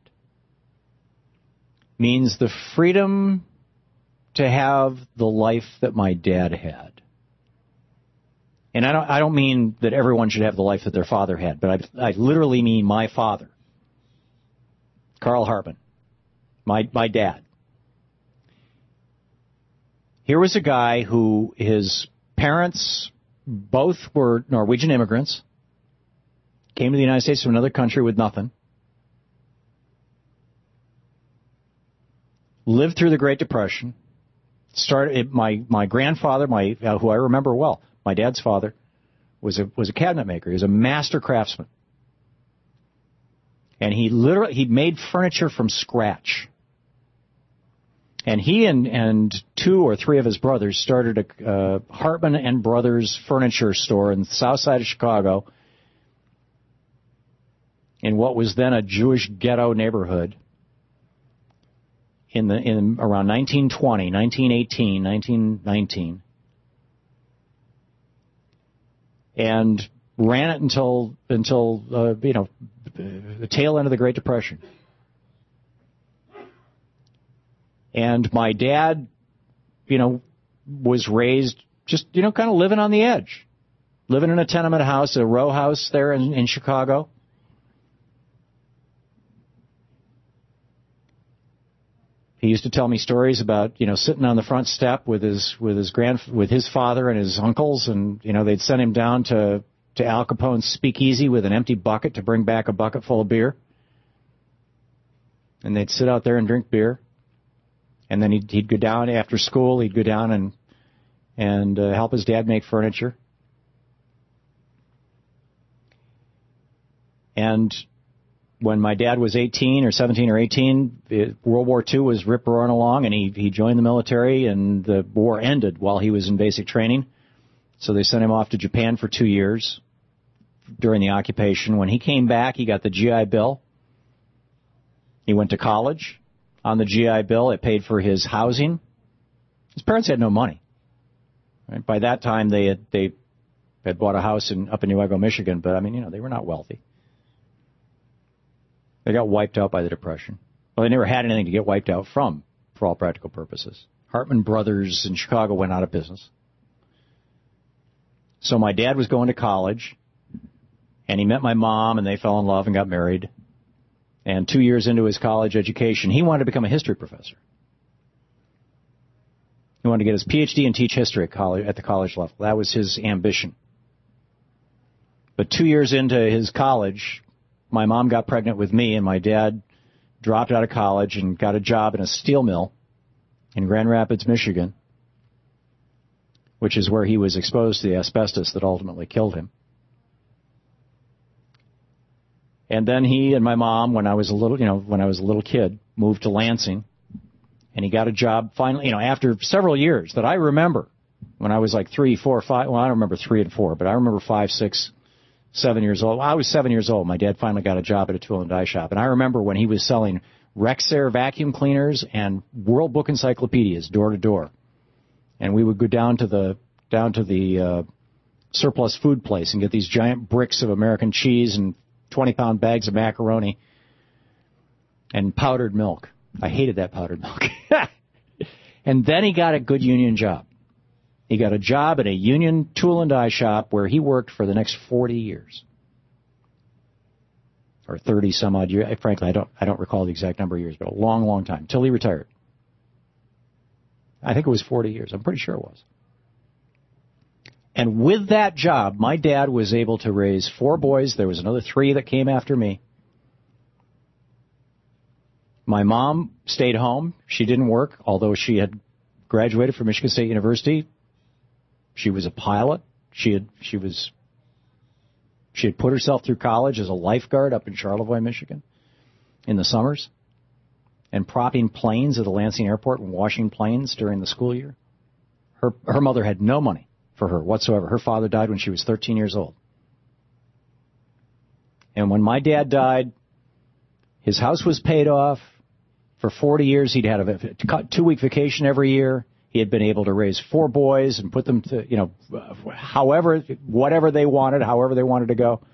Speaker 2: means the freedom to have the life that my dad had. And I don't mean that everyone should have the life that their father had, but I literally mean my father, Carl Hartman, my dad. Here was a guy who his parents both were Norwegian immigrants, came to the United States from another country with nothing, lived through the Great Depression, started my grandfather, who I remember well, my dad's father, was a cabinet maker. He was a master craftsman. And he made furniture from scratch. And he and two or three of his brothers started a Hartman and Brothers furniture store in the south side of Chicago in what was then a Jewish ghetto neighborhood in around 1920, 1918, 1919. And ran it until the tail end of the Great Depression. And my dad, was raised just, kind of living on the edge. Living in a tenement house, a row house there in Chicago. He used to tell me stories about, sitting on the front step with his father and his uncles, and, they'd send him down to Al Capone's speakeasy with an empty bucket to bring back a bucket full of beer. And they'd sit out there and drink beer. And then he'd go down after school. He'd go down and help his dad make furniture. And when my dad was 18 or 17 or 18, World War II was rip-roaring along, and he joined the military, and the war ended while he was in basic training. So they sent him off to Japan for 2 years during the occupation. When he came back, he got the GI Bill. He went to college. On the GI Bill, it paid for his housing. His parents had no money. Right? By that time, they had bought a house up in Newaygo, Michigan, but they were not wealthy. They got wiped out by the Depression. Well, they never had anything to get wiped out from, for all practical purposes. Hartman Brothers in Chicago went out of business. So my dad was going to college, and he met my mom, and they fell in love and got married. And 2 years into his college education, he wanted to become a history professor. He wanted to get his PhD and teach history at the college level. That was his ambition. But 2 years into his college, my mom got pregnant with me, and my dad dropped out of college and got a job in a steel mill in Grand Rapids, Michigan, which is where he was exposed to the asbestos that ultimately killed him. And then he and my mom, when I was a little kid, moved to Lansing, and he got a job finally, after several years that I remember, when I was like 3, 4, 5, well, I don't remember 3 and 4, but I remember 5, 6, 7 years old. I was 7 years old. My dad finally got a job at a tool and die shop, and I remember when he was selling Rexair vacuum cleaners and World Book encyclopedias door to door, and we would go down to the surplus food place and get these giant bricks of American cheese and 20-pound bags of macaroni and powdered milk. I hated that powdered milk. And then he got a good union job. He got a job at a union tool and die shop where he worked for the next 40 years. Or 30 some odd years. Frankly, I don't recall the exact number of years, but a long, long time, till he retired. I think it was 40 years. I'm pretty sure it was. And with that job, my dad was able to raise 4 boys. There was another 3 that came after me. My mom stayed home. She didn't work, although she had graduated from Michigan State University. She was a pilot. She had put herself through college as a lifeguard up in Charlevoix, Michigan, in the summers, and propping planes at the Lansing airport and washing planes during the school year. Her mother had no money for her whatsoever. Her father died when she was 13 years old. And when my dad died, his house was paid off. For 40 years, he'd had a 2-week vacation every year. He had been able to raise 4 boys and put them to, whatever they wanted, however they wanted to go.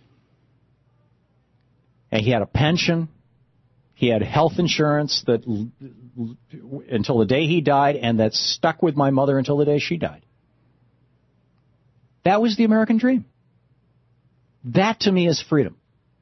Speaker 2: And he had a pension. He had health insurance that until the day he died, and that stuck with my mother until the day she died. That was the American dream. That, to me, is freedom.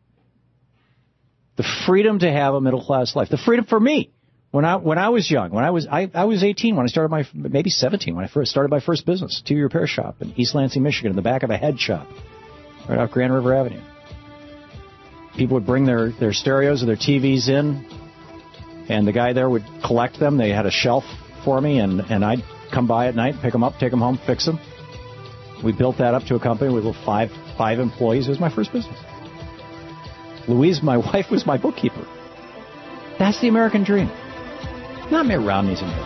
Speaker 2: The freedom to have a middle-class life. The freedom for me. When I was young, I was 18 when I started maybe 17 when I first started my first business, 2 repair shop in East Lansing, Michigan, in the back of a head shop, right off Grand River Avenue. People would bring their stereos or their TVs in, and the guy there would collect them. They had a shelf for me, and I'd come by at night, pick them up, take them home, fix them. We built that up to a company with 5 employees. It was my first business. Louise, my wife, was my bookkeeper. That's the American dream. Not Mitt Romney's American.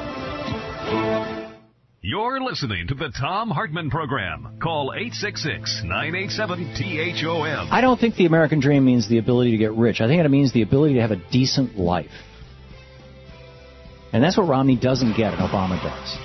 Speaker 1: You're listening to the Thom Hartmann Program. Call 866-987-THOM.
Speaker 2: I don't think the American dream means the ability to get rich. I think it means the ability to have a decent life. And that's what Romney doesn't get and Obama does.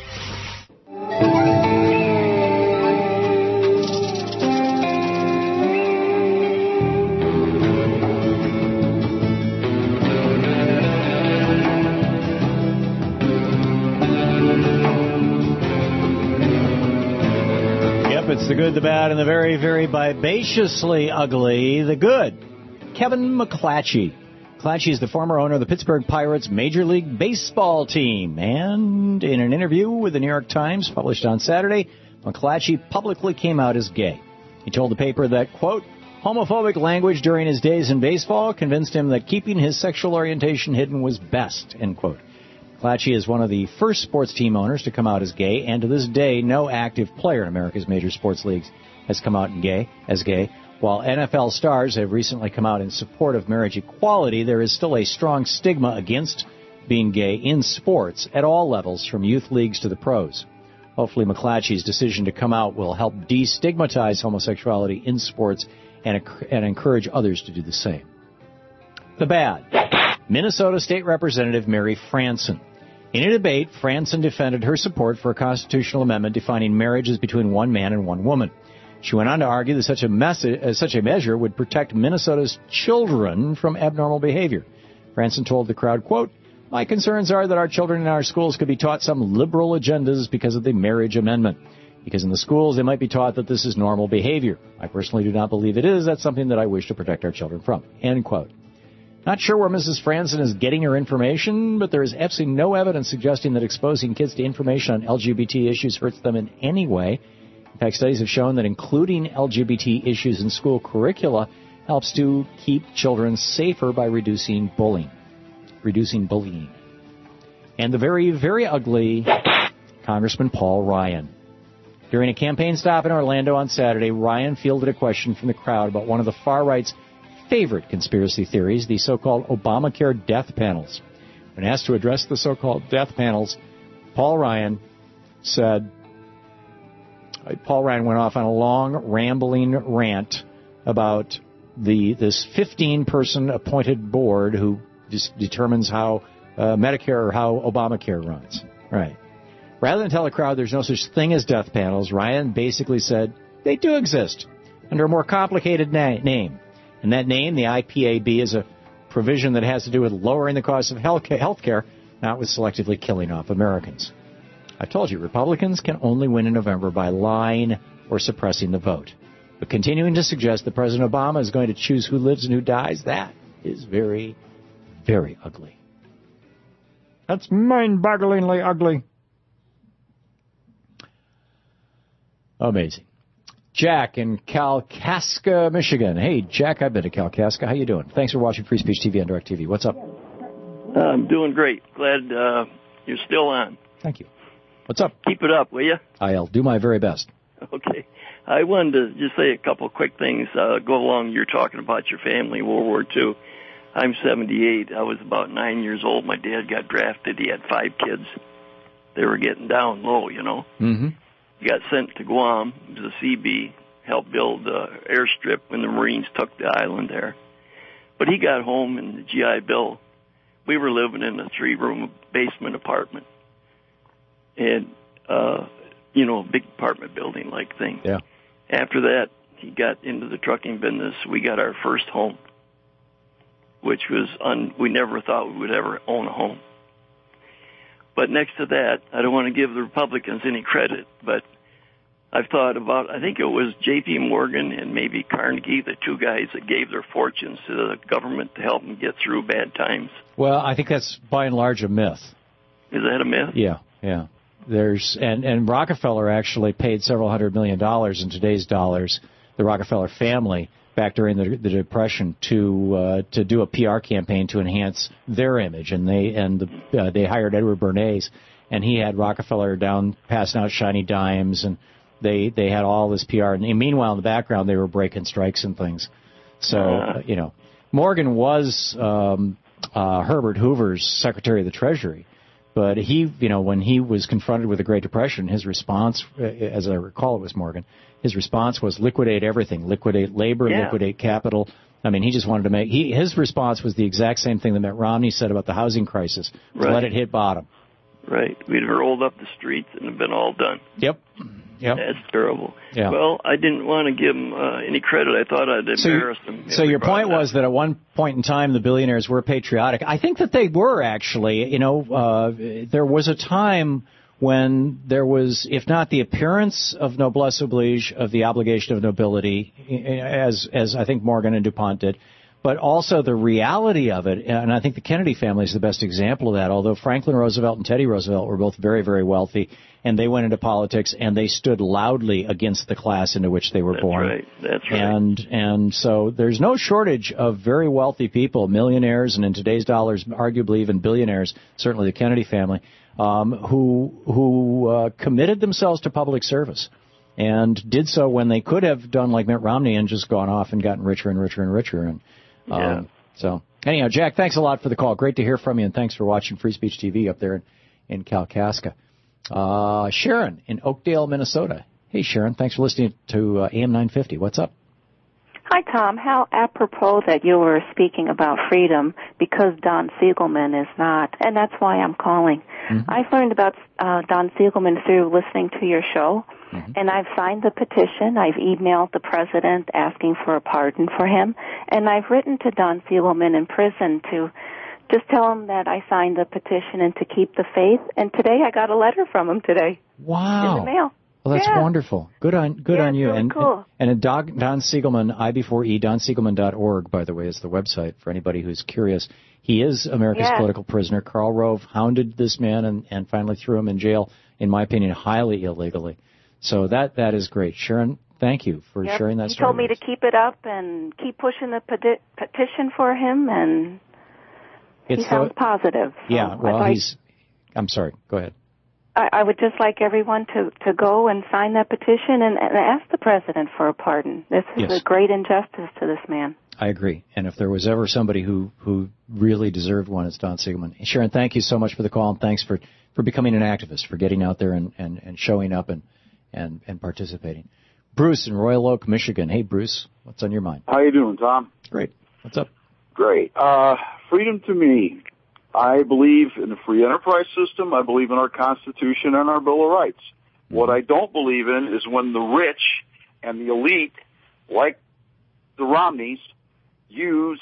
Speaker 2: It's the good, the bad, and the very, very vivaciously ugly. The good. Kevin McClatchy. McClatchy is the former owner of the Pittsburgh Pirates Major League Baseball team. And in an interview with the New York Times published on Saturday, McClatchy publicly came out as gay. He told the paper that, quote, homophobic language during his days in baseball convinced him that keeping his sexual orientation hidden was best, end quote. McClatchy is one of the first sports team owners to come out as gay, and to this day, no active player in America's major sports leagues has come out as gay. While NFL stars have recently come out in support of marriage equality, there is still a strong stigma against being gay in sports at all levels, from youth leagues to the pros. Hopefully, McClatchy's decision to come out will help destigmatize homosexuality in sports and encourage others to do the same. The bad. Minnesota State Representative Mary Franson. In a debate, Franson defended her support for a constitutional amendment defining marriage as between one man and one woman. She went on to argue that such a measure would protect Minnesota's children from abnormal behavior. Franson told the crowd, quote, my concerns are that our children in our schools could be taught some liberal agendas because of the marriage amendment. Because in the schools, they might be taught that this is normal behavior. I personally do not believe it is. That's something that I wish to protect our children from, end quote. Not sure where Mrs. Franson is getting her information, but there is absolutely no evidence suggesting that exposing kids to information on LGBT issues hurts them in any way. In fact, studies have shown that including LGBT issues in school curricula helps to keep children safer by reducing bullying. And the very, very ugly Congressman Paul Ryan. During a campaign stop in Orlando on Saturday, Ryan fielded a question from the crowd about one of the far right's favorite conspiracy theories, the so-called Obamacare death panels. When asked to address the so-called death panels, Paul Ryan went off on a long, rambling rant about this 15-person appointed board who determines how Medicare or how Obamacare runs. Right. Rather than tell the crowd there's no such thing as death panels, Ryan basically said they do exist under a more complicated name. And that name, the IPAB, is a provision that has to do with lowering the cost of health care, not with selectively killing off Americans. I told you, Republicans can only win in November by lying or suppressing the vote. But continuing to suggest that President Obama is going to choose who lives and who dies, that is very, very ugly. That's mind-bogglingly ugly. Amazing. Jack in Kalkaska, Michigan. Hey, Jack, I've been to Kalkaska. How you doing? Thanks for watching Free Speech TV on DirecTV. What's up?
Speaker 8: I'm doing great. Glad you're still on.
Speaker 2: Thank you. What's up?
Speaker 8: Keep it up, will you?
Speaker 2: I'll do my very best.
Speaker 8: Okay. I wanted to just say a couple of quick things. Go along, you're talking about your family, World War II. I'm 78. I was about 9 years old. My dad got drafted. He had 5 kids. They were getting down low, you know.
Speaker 2: Mm-hmm.
Speaker 8: He got sent to Guam. He was a CB, helped build the airstrip when the Marines took the island there. But he got home in the GI Bill. We were living in a 3-room basement apartment. and a big apartment building like thing.
Speaker 2: Yeah.
Speaker 8: After that, he got into the trucking business. We got our first home, which was we never thought we would ever own a home. But next to that, I don't want to give the Republicans any credit, but I've thought about, I think it was J.P. Morgan and maybe Carnegie, the two guys that gave their fortunes to the government to help them get through bad times.
Speaker 2: Well, I think that's by and large a myth.
Speaker 8: Is that a myth?
Speaker 2: Yeah. There's and Rockefeller actually paid several $100 million in today's dollars, the Rockefeller family, back during the Depression to do a PR campaign to enhance their image, and they hired Edward Bernays, and he had Rockefeller down passing out shiny dimes, and they had all this PR, and meanwhile in the background they were breaking strikes and things. So Morgan was Herbert Hoover's Secretary of the Treasury. But he, when he was confronted with the Great Depression, his response, as I recall it was Morgan, his response was liquidate everything, liquidate labor, liquidate capital. I mean, he just wanted to his response was the exact same thing that Mitt Romney said about the housing crisis, let it hit bottom.
Speaker 8: Right. We'd have rolled up the streets and have been all done.
Speaker 2: Yep.
Speaker 8: That's terrible.
Speaker 2: Yeah.
Speaker 8: Well, I didn't want to give them any credit. I thought I'd embarrass them.
Speaker 2: So your point was that at one point in time the billionaires were patriotic. I think that they were actually. There was a time when there was, if not the appearance of noblesse oblige, of the obligation of nobility, as I think Morgan and DuPont did, but also the reality of it. And I think the Kennedy family is the best example of that, although Franklin Roosevelt and Teddy Roosevelt were both very, very wealthy, and they went into politics and they stood loudly against the class into which they were born.
Speaker 8: That's right.
Speaker 2: And so there's no shortage of very wealthy people, millionaires, and in today's dollars, arguably even billionaires, certainly the Kennedy family, who committed themselves to public service and did so when they could have done like Mitt Romney and just gone off and gotten richer and richer and richer. And so anyhow, Jack, thanks a lot for the call. Great to hear from you, and thanks for watching Free Speech TV up there in Kalkaska. Sharon in Oakdale, Minnesota. Hey, Sharon, thanks for listening to AM 950. What's up?
Speaker 9: Hi, Tom. How apropos that you were speaking about freedom, because Don Siegelman is not, and that's why I'm calling. Mm-hmm. I've learned about Don Siegelman through listening to your show, and I've signed the petition. I've emailed the president asking for a pardon for him, and I've written to Don Siegelman in prison to just tell him that I signed the petition and to keep the faith. And today I got a letter from him today.
Speaker 2: Wow.
Speaker 9: In the mail.
Speaker 2: Well, that's wonderful. Good on you.
Speaker 9: Really cool.
Speaker 2: And Don Siegelman, I-before-E, DonSiegelman.org, by the way, is the website for anybody who's curious. He is America's political prisoner. Karl Rove hounded this man and finally threw him in jail, in my opinion, highly illegally. So that is great. Sharon, thank you for sharing that story.
Speaker 9: He told me to keep it up and keep pushing the petition for him, and he sounds positive.
Speaker 2: Yeah, well, I'm sorry. Go ahead.
Speaker 9: I would just like everyone to go and sign that petition and ask the president for a pardon. This is a great injustice to this man.
Speaker 2: I agree. And if there was ever somebody who really deserved one, it's Don Siegelman. Sharon, thank you so much for the call, and thanks for becoming an activist, for getting out there and showing up and participating. Bruce in Royal Oak, Michigan. Hey, Bruce, what's on your mind?
Speaker 10: How you doing, Tom?
Speaker 2: Great. What's up?
Speaker 10: Great. Freedom to me. I believe in the free enterprise system. I believe in our Constitution and our Bill of Rights. What I don't believe in is when the rich and the elite, like the Romneys, use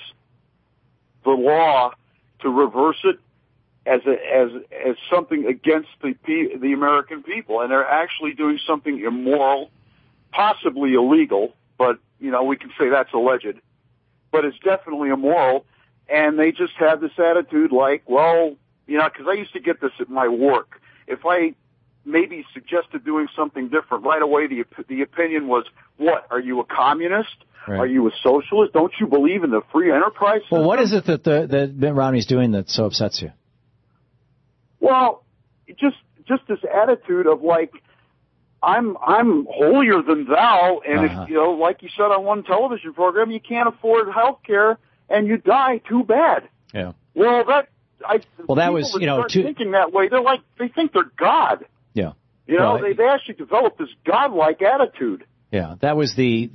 Speaker 10: the law to reverse it as something against the American people, and they're actually doing something immoral, possibly illegal, but we can say that's alleged, but it's definitely immoral. And they just have this attitude like, well, because I used to get this at my work. If I maybe suggested doing something different, right away the opinion was, what, are you a communist? Right. Are you a socialist? Don't you believe in the free enterprise system?
Speaker 2: Well, what is it that Mitt Romney's doing that so upsets you?
Speaker 10: Well, just this attitude of like, I'm holier than thou, and if, like you said on one television program, you can't afford health care, and you die, too bad.
Speaker 2: Yeah.
Speaker 10: Well, that
Speaker 2: was,
Speaker 10: thinking that way, they think they're God.
Speaker 2: Yeah.
Speaker 10: They've actually developed this godlike attitude.
Speaker 2: Yeah, that was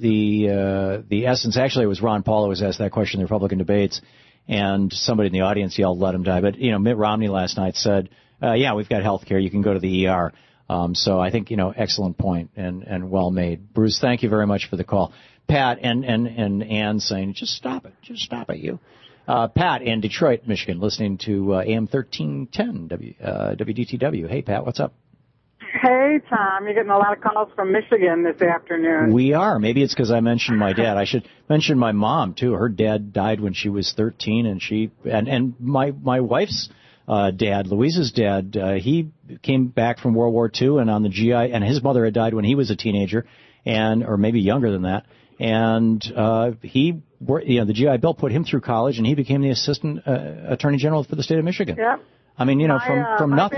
Speaker 2: the essence. Actually, it was Ron Paul who was asked that question in the Republican debates, and somebody in the audience yelled, "Let him die." But Mitt Romney last night said, yeah, we've got health care. You can go to the ER. So I think, excellent point and well made. Bruce, thank you very much for the call. Pat and Ann saying, just stop it, you. Pat in Detroit, Michigan, listening to AM 1310 WDTW. Hey, Pat, what's up?
Speaker 3: Hey, Tom, you're getting a lot of calls from Michigan this afternoon.
Speaker 2: We are. Maybe it's because I mentioned my dad. I should mention my mom, too. Her dad died when she was 13, and my wife's dad, Louise's dad, he came back from World War II and on the GI, and his mother had died when he was a teenager, or maybe younger than that. And the GI Bill put him through college, and he became the assistant attorney general for the state of Michigan.
Speaker 3: Yep.
Speaker 2: I mean, from nothing.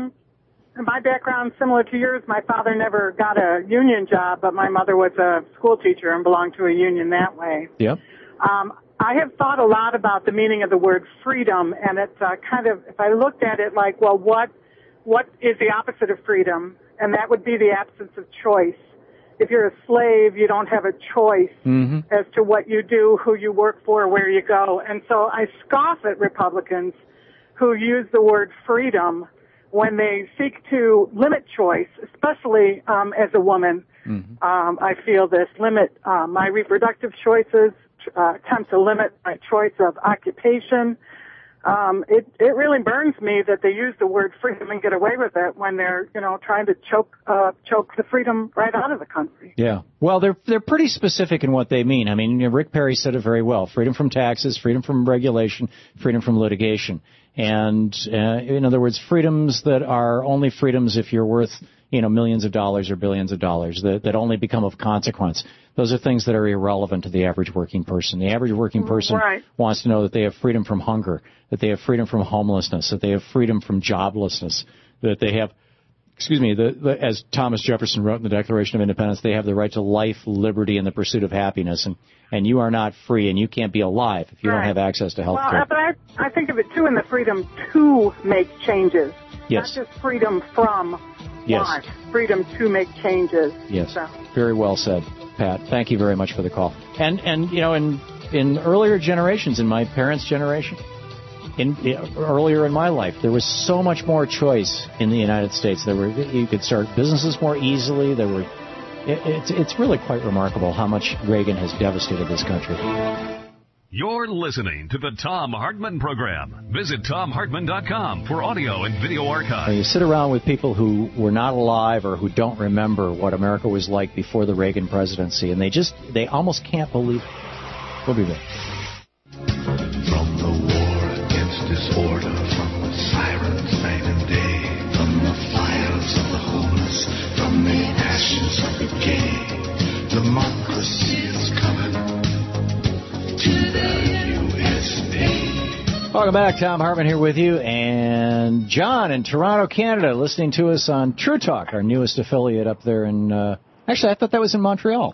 Speaker 3: My background, similar to yours, my father never got a union job, but my mother was a school teacher and belonged to a union that way.
Speaker 2: Yep.
Speaker 3: I have thought a lot about the meaning of the word freedom, and it's if I looked at it like, well, what is the opposite of freedom? And that would be the absence of choice. If you're a slave, you don't have a choice as to what you do, who you work for, where you go. And so I scoff at Republicans who use the word freedom when they seek to limit choice, especially as a woman. I feel this limit my reproductive choices, attempt to limit my choice of occupation. It really burns me that they use the word freedom and get away with it when they're, trying to choke the freedom right out of the country.
Speaker 2: Yeah. Well, they're pretty specific in what they mean. I mean, Rick Perry said it very well. Freedom from taxes, freedom from regulation, freedom from litigation. And, in other words, freedoms that are only freedoms if you're worth, millions of dollars or billions of dollars that only become of consequence. Those are things that are irrelevant to the average working person. The average working person wants to know that they have freedom from hunger, that they have freedom from homelessness, that they have freedom from joblessness, that they have, as Thomas Jefferson wrote in the Declaration of Independence, they have the right to life, liberty, and the pursuit of happiness. And you are not free, and you can't be alive if you don't have access to health care.
Speaker 3: Well, but I think of it, too, in the freedom to make changes.
Speaker 2: Yes.
Speaker 3: Not just freedom from want. Freedom to make changes.
Speaker 2: Yes.
Speaker 3: So.
Speaker 2: Very well said, Pat. Thank you very much for the call. And in earlier generations, in my parents' generation, earlier in my life, there was so much more choice in the United States. You could start businesses more easily. It's really quite remarkable how much Reagan has devastated this country.
Speaker 1: You're listening to the Thom Hartmann Program. Visit ThomHartmann.com for audio and video archives.
Speaker 2: You sit around with people who were not alive or who don't remember what America was like before the Reagan presidency, and they almost can't believe it. We'll be back.
Speaker 14: From the war against disorder, from the sirens night and day, from the fires of the homeless, from the ashes of the gay, democracy is coming to the USA.
Speaker 2: Welcome back. Thom Hartmann here with you, and John in Toronto, Canada, listening to us on True Talk, our newest affiliate up there in, actually, I thought that was in Montreal.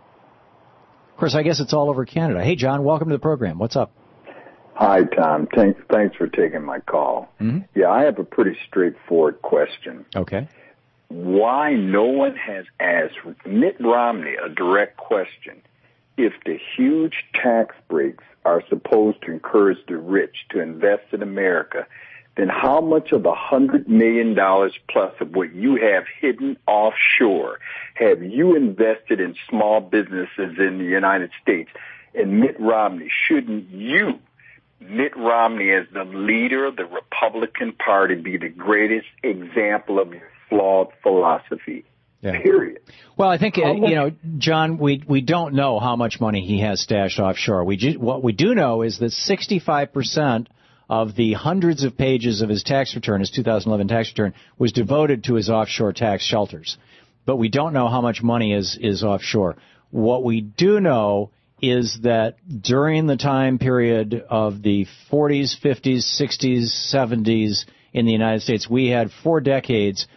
Speaker 2: Of course, I guess it's all over Canada. Hey, John, welcome to the program. What's up?
Speaker 12: Hi, Tom. Thanks for taking my call.
Speaker 2: Mm-hmm.
Speaker 12: Yeah, I have a pretty straightforward question.
Speaker 2: Okay.
Speaker 12: Why no one has asked Mitt Romney a direct question? If the huge tax breaks are supposed to encourage the rich to invest in America, then how much of the $100 million plus of what you have hidden offshore have you invested in small businesses in the United States? And Mitt Romney, shouldn't you, Mitt Romney as the leader of the Republican Party, be the greatest example of your flawed philosophy?
Speaker 2: Yeah.
Speaker 12: Period.
Speaker 2: Well, I think, John, we don't know how much money he has stashed offshore. What we do know is that 65% of the hundreds of pages of his tax return, his 2011 tax return, was devoted to his offshore tax shelters. But we don't know how much money is offshore. What we do know is that during the time period of the 40s, 50s, 60s, 70s in the United States, we had 3 decades,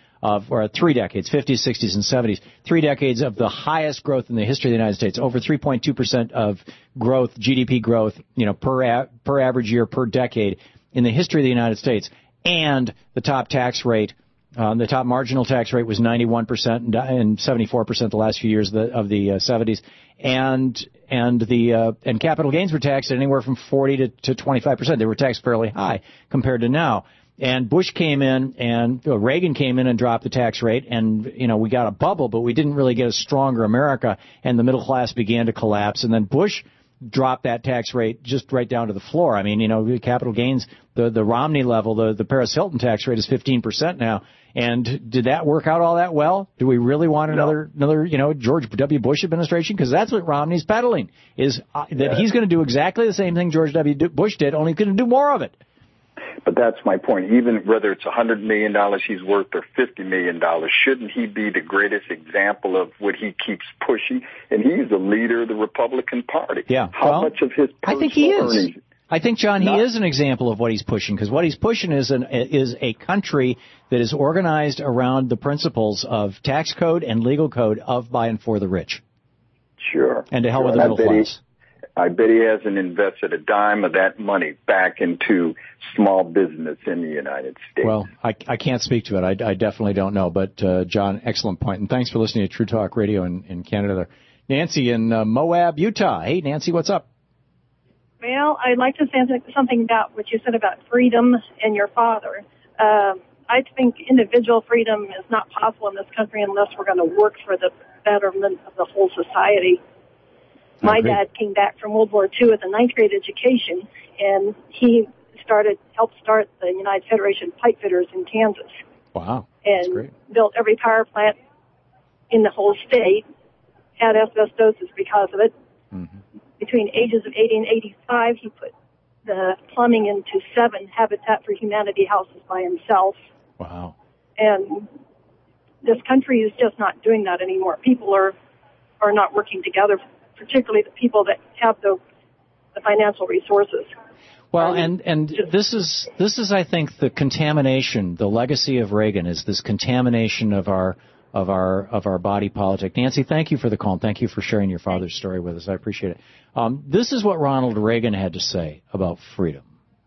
Speaker 2: 50s, 60s, and 70s, 3 decades of the highest growth in the history of the United States, over 3.2% of growth, GDP growth, per average year, per decade in the history of the United States. And the top tax rate, the top marginal tax rate was 91% and 74% the last few years of the 70s. And capital gains were taxed at anywhere from 40 to 25%. They were taxed fairly high compared to now. And Bush came in, and Reagan came in and dropped the tax rate, and, we got a bubble, but we didn't really get a stronger America, and the middle class began to collapse. And then Bush dropped that tax rate just right down to the floor. I mean, capital gains, the Romney level, the Paris Hilton tax rate is 15% now. And did that work out all that well? Do we really want another George W. Bush administration? Because that's what Romney's peddling, is that he's going to do exactly the same thing George W. Bush did, only he's going to do more of it.
Speaker 12: But that's my point. Even whether it's $100 million he's worth or $50 million, shouldn't he be the greatest example of what he keeps pushing? And he's the leader of the Republican Party.
Speaker 2: Yeah.
Speaker 12: How much of his personal
Speaker 2: I think he is.
Speaker 12: earnings?
Speaker 2: I think, John, he is an example of what he's pushing, because what he's pushing is a country that is organized around the principles of tax code and legal code of, by, and for the rich.
Speaker 12: Sure.
Speaker 2: And to hell with the middle class.
Speaker 12: I bet he hasn't invested a dime of that money back into small business in the United States.
Speaker 2: Well, I can't speak to it. I definitely don't know. But, John, excellent point. And thanks for listening to True Talk Radio in Canada there. Nancy in Moab, Utah. Hey, Nancy, what's up?
Speaker 11: Well, I'd like to say something about what you said about freedom and your father. I think individual freedom is not possible in this country unless we're going to work for the betterment of the whole society. My dad came back from World War II with a ninth grade education, and he helped start the United Federation of Pipe Fitters in Kansas.
Speaker 2: Wow. That's great.
Speaker 11: And built every power plant in the whole state, had asbestosis because of it. Mm-hmm. Between ages of 80 and 85, he put the plumbing into 7 Habitat for Humanity houses by himself.
Speaker 2: Wow.
Speaker 11: And this country is just not doing that anymore. People are not working together, particularly the people that have the financial resources.
Speaker 2: Well, and this is I think the contamination, the legacy of Reagan is this contamination of our body politic. Nancy, thank you for the call, and thank you for sharing your father's story with us. I appreciate it. This is what Ronald Reagan had to say about freedom.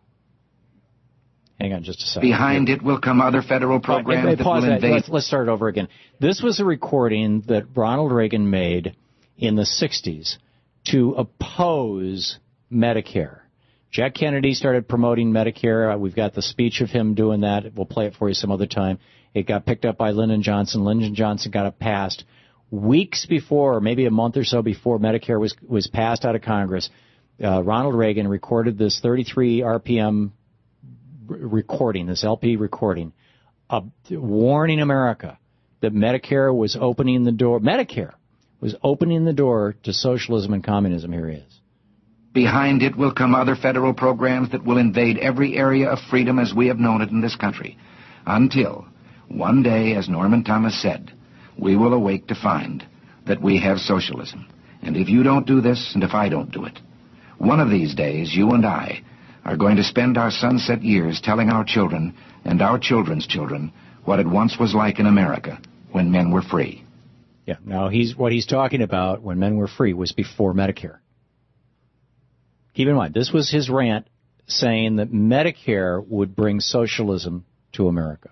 Speaker 2: Hang on just a second.
Speaker 19: Behind it will come other federal programs that will invade.
Speaker 2: Let's start over again. This was a recording that Ronald Reagan made in the 60s to oppose Medicare. Jack Kennedy started promoting Medicare. We've got the speech of him doing that. We'll play it for you some other time. It got picked up by Lyndon Johnson. Lyndon Johnson got it passed. Weeks before, or maybe a month or so before Medicare was passed out of Congress, Ronald Reagan recorded this 33 RPM recording, this LP recording, warning America that Medicare was opening the door. Medicare was opening the door to socialism and communism. Here he is.
Speaker 19: Behind it will come other federal programs that will invade every area of freedom as we have known it in this country. Until, one day, as Norman Thomas said, we will awake to find that we have socialism. And if you don't do this, and if I don't do it, one of these days, you and I are going to spend our sunset years telling our children and our children's children what it once was like in America when men were free.
Speaker 2: Yeah, now what he's talking about when men were free was before Medicare. Keep in mind, this was his rant saying that Medicare would bring socialism to America.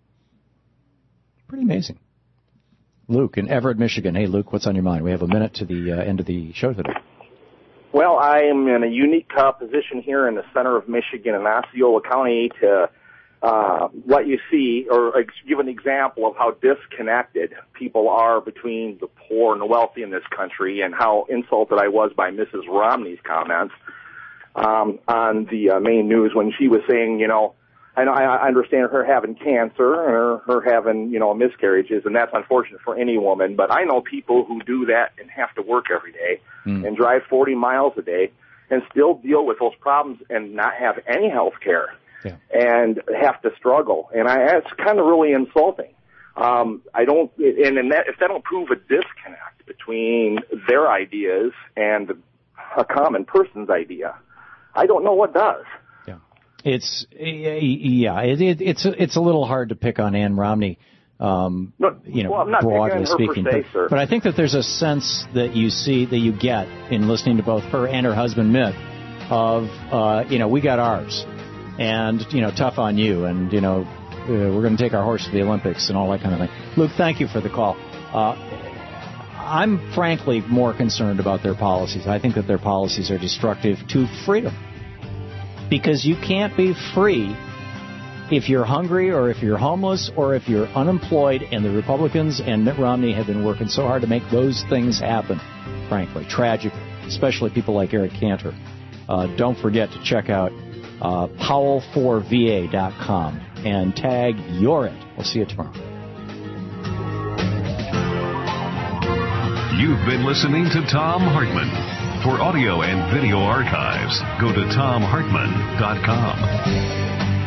Speaker 2: Pretty amazing. Luke in Everett, Michigan. Hey, Luke, what's on your mind? We have a minute to the end of the show today.
Speaker 13: Well, I am in a unique position here in the center of Michigan in Osceola County to let you see or give an example of how disconnected people are between the poor and the wealthy in this country, and how insulted I was by Mrs. Romney's comments on the main news when she was saying, I understand her having cancer or her having, miscarriages, and that's unfortunate for any woman. But I know people who do that and have to work every day and drive 40 miles a day and still deal with those problems and not have any health care and have to struggle. And it's kind of really insulting. If they don't prove a disconnect between their ideas and a common person's idea, I don't know what does.
Speaker 2: It's a little hard to pick on Ann Romney, broadly speaking. But I think that there's a sense that you get in listening to both her and her husband Mitt of, we got ours, and tough on you, and we're going to take our horse to the Olympics and all that kind of thing. Luke, thank you for the call. I'm frankly more concerned about their policies. I think that their policies are destructive to freedom. Because you can't be free if you're hungry or if you're homeless or if you're unemployed, and the Republicans and Mitt Romney have been working so hard to make those things happen, frankly, tragic, especially people like Eric Cantor. Don't forget to check out Powell4VA.com and tag You're It. We'll see you tomorrow.
Speaker 1: You've been listening to Thom Hartmann. For audio and video archives, go to ThomHartmann.com.